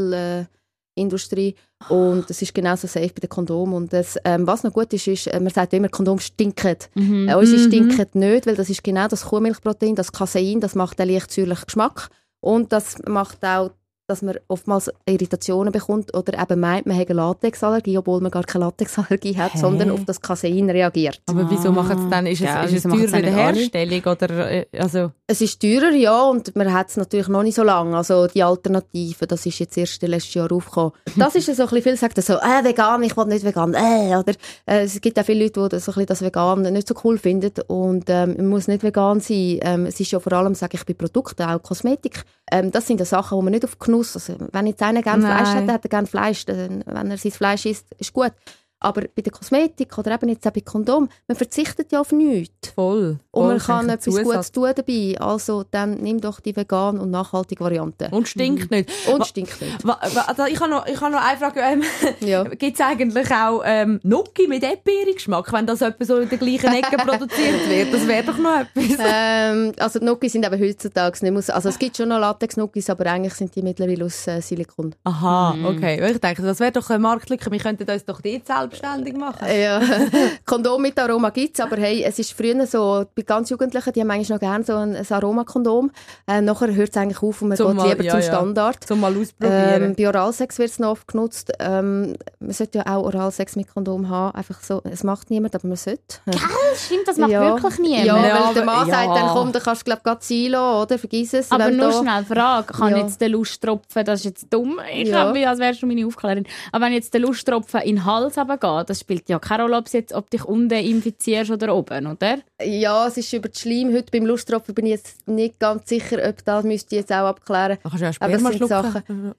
Lebensmittelindustrie. Und es ist genauso safe bei den Kondomen. Und das, was noch gut ist, man sagt immer, Kondome stinken. Unsere stinken nicht, weil das ist genau das Kuhmilchprotein, das Casein, das macht einen leicht säuerlichen Geschmack. Und das macht auch, dass man oftmals Irritationen bekommt oder eben meint, man hat eine Latexallergie, obwohl man gar keine Latexallergie hat, sondern auf das Casein reagiert. Aber wieso machen es dann? Ist es teurer in der Herstellung? Oder, also? Es ist teurer, ja, und man hat es natürlich noch nicht so lange. Also die Alternative, das ist jetzt erst letztes Jahr aufgekommen. Das ist so ein bisschen, viele sagen so, vegan, ich will nicht vegan, oder es gibt auch viele Leute, die das, so ein bisschen das Vegan nicht so cool finden und man muss nicht vegan sein. Es ist ja vor allem, sage ich, bei Produkten, auch Kosmetik. Das sind ja Sachen, die man nicht auf Genuss, also wenn jetzt einer gerne Fleisch hat, dann hat er gerne Fleisch, wenn er sein Fleisch isst, ist gut. Aber bei der Kosmetik oder eben jetzt auch bei Kondom, man verzichtet ja auf nichts. Voll. Und man kann etwas Gutes tun dabei. Also dann nimm doch die vegan und nachhaltige Variante. Und stinkt nicht. Und stinkt nicht. Also ich habe noch eine Frage. Ja. Gibt es eigentlich auch Gnocchi mit Epiri-Geschmack, wenn das etwa so in der gleichen Ecke produziert wird? Das wäre doch noch etwas. Also die Gnocchi sind eben heutzutage nicht mehr, also es gibt schon noch Latex-Gnocchis, aber eigentlich sind die mittlerweile aus Silikon. Aha, okay. Ich denke, das wäre doch eine Marktlücke. Wir könnten uns doch die selbstständig machen. Ja, Kondom mit Aroma gibt es, aber hey, es ist früher so, bei ganz Jugendlichen, die haben eigentlich noch gerne so ein Aromakondom. Nachher hört es eigentlich auf und man geht lieber zum Standard. Zum mal ausprobieren. Bei Oralsex wird es noch oft genutzt. Man sollte ja auch Oralsex mit Kondom haben. Einfach so, es macht niemand, aber man sollte. Stimmt, das macht wirklich niemand. Ja, weil der Mann sagt dann, komm, dann kannst du glaub ziehen lassen, oder? Vergiss es. Aber nur schnell Frage, kann jetzt der Lusttropfen, das ist jetzt dumm, ich habe mich, als wärst du meine Aufklärerin, aber wenn jetzt der Lusttropfen in den Hals runtergeht, das spielt ja keine Rolle, ob dich unten infizierst oder oben, oder? Ja, es ist über die Schleim. Heute beim Lusttropfen bin ich jetzt nicht ganz sicher, ob das müsste ich jetzt auch abklären. Da kannst du ja Sperma schlucken.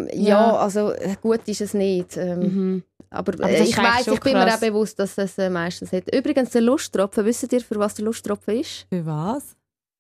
Also gut ist es nicht. Aber ich weiss, ich bin mir auch bewusst, dass es meistens hat. Übrigens, der Lusttropfen, wisst ihr, für was der Lusttropfen ist? Für was?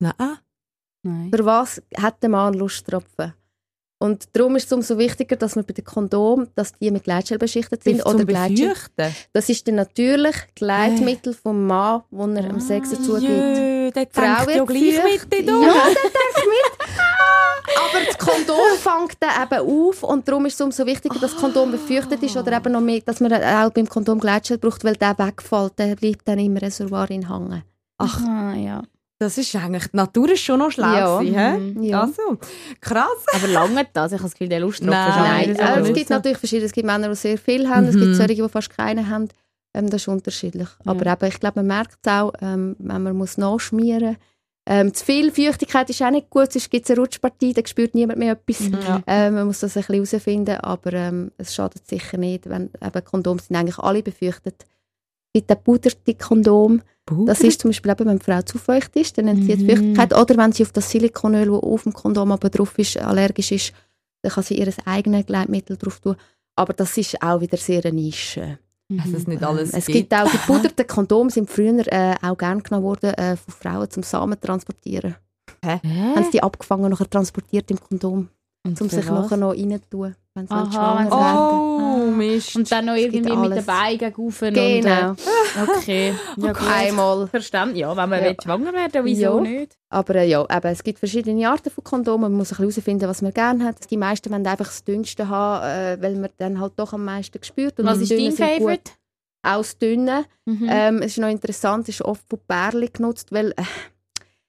Nein. Für was hat der Mann Lusttropfen? Und darum ist es umso wichtiger, dass man bei den Kondomen, dass die mit Gleitgel beschichtet sind. Oder Gleitgel. Das ist der natürliche Gleitmittel vom Mann, das er am Sex dazu gibt. Der denkt ja gleich mit. Ja, der denkt mit. Aber das Kondom fängt dann eben auf und darum ist es umso wichtiger, dass das Kondom befeuchtet ist oder eben noch mehr, dass man auch beim Kondom Gleitgel braucht, weil der wegfällt, der bleibt dann im Reservoir hängen. Ach, ja. Das ist eigentlich, die Natur ist schon noch schlau gewesen, ja. Also, krass. Aber lange das? Ich habe das Gefühl, der Lusttropfen Nein, es gibt natürlich verschiedene. Es gibt Männer, die sehr viel haben, es gibt solche, die fast keine haben. Das ist unterschiedlich. Aber eben, ich glaube, man merkt es auch, wenn man muss nachschmieren muss. Zu viel Feuchtigkeit ist auch nicht gut, sonst gibt es eine Rutschpartie, da spürt niemand mehr etwas. Man muss das ein bisschen herausfinden, aber es schadet sicher nicht, wenn eben Kondome sind eigentlich alle befeuchtet. Es gibt auch puderte Kondome. Das ist zum Beispiel eben, wenn die Frau zu feucht ist, dann entzieht die Feuchtigkeit. Oder wenn sie auf das Silikonöl, das auf dem Kondom aber drauf ist, allergisch ist, dann kann sie ihr eigenes Gleitmittel drauf tun. Aber das ist auch wieder sehr eine Nische. Also es nicht alles es gibt auch, die puderten Kondome sind früher auch gerne genommen worden von Frauen zum Samen transportieren. Haben sie die abgefangen, nachher transportiert im Kondom, um sich nachher noch rein zu tun. Wenn sie schwanger werden. Mist. Und dann noch irgendwie mit den Beinen gaufen. Genau. Okay. Ja, gut. Einmal. Verstanden. Ja, wenn man schwanger werden will, wieso nicht? Aber es gibt verschiedene Arten von Kondomen. Man muss herausfinden, was man gerne hat. Die meisten wollen einfach das Dünnste haben, weil man dann halt doch am meisten spürt. Und was ist dein Favourite? Auch das Dünne. Es ist noch interessant, es ist oft von Pärchen genutzt, weil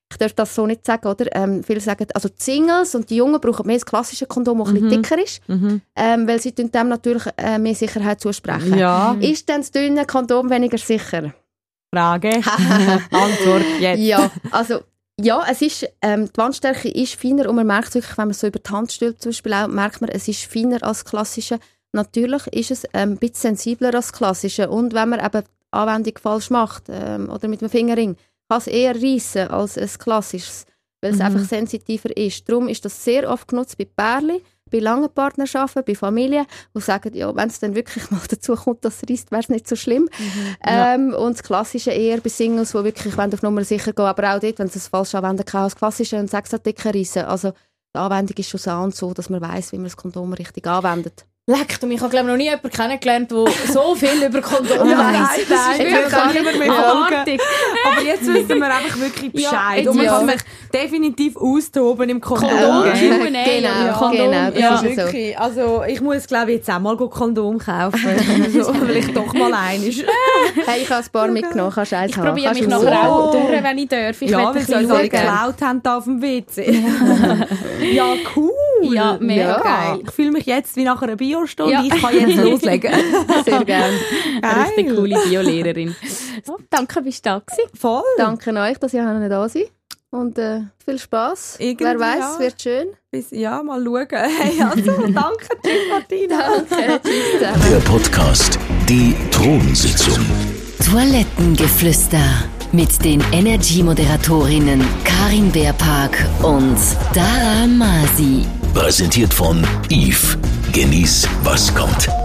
ich darf das so nicht sagen, oder? Viele sagen, also die Singles und die Jungen brauchen mehr das klassische Kondom, das ein bisschen dicker ist, weil sie dem natürlich mehr Sicherheit zusprechen. Ja. Ist denn das dünne Kondom weniger sicher? Frage. Antwort jetzt. Ja, also ja, es ist, die Wandstärke ist feiner und man merkt wirklich, wenn man so über die Hand stülpt, zum Beispiel auch, merkt man, es ist feiner als das Klassische. Natürlich ist es ein bisschen sensibler als das Klassische und wenn man eben die Anwendung falsch macht oder mit dem Fingerring, kann es eher reissen als ein klassisches, weil es einfach sensitiver ist. Darum ist das sehr oft genutzt bei Pärchen, bei langen Partnerschaften, bei Familien, die sagen, ja, wenn es dann wirklich mal dazu kommt, dass es reisst, wäre es nicht so schlimm. Und das Klassische eher bei Singles, die wirklich auf Nummer sicher gehen, aber auch dort, wenn sie es falsch anwenden kann, das Klassische und 6 dicker reissen. Also die Anwendung ist schon so, dass man weiss, wie man das Kondom richtig anwendet. Leck, ich habe noch nie jemanden kennengelernt, der so viel über Kondom weiss. Nein, ich kann nicht mehr folgen. Aber jetzt wissen wir einfach wirklich Bescheid. Und man kann sich definitiv austoben im Kondom. Genau, das ist wirklich. So. Also ich muss, glaube ich, jetzt auch mal Kondom kaufen. Also, vielleicht doch mal eines. Hey, ich habe ein paar mitgenommen, kannst du eins haben. Ich probiere mich nachher auch durch, wenn ich darf. Ich ja, weil sie alle geklaut haben auf dem WC. Ja, cool. Ja, mega geil. Ich fühle mich jetzt wie nach einer Biostunde. Ja. Ich kann jetzt loslegen. Sehr gerne. Eine richtig coole Biolehrerin. So, danke, bist du da gewesen. Voll. Danke euch, dass ihr nicht da seid. Und viel Spass. Wer weiß, es wird schön. Ja, mal schauen. Hey, also, danke, tschüss Martina. Danke, tschüss. Der Podcast Die Thronsitzung. Toilettengeflüster mit den Energy-Moderatorinnen Karin Beerpark und Dara Masi. Präsentiert von Eve. Genieß, was kommt.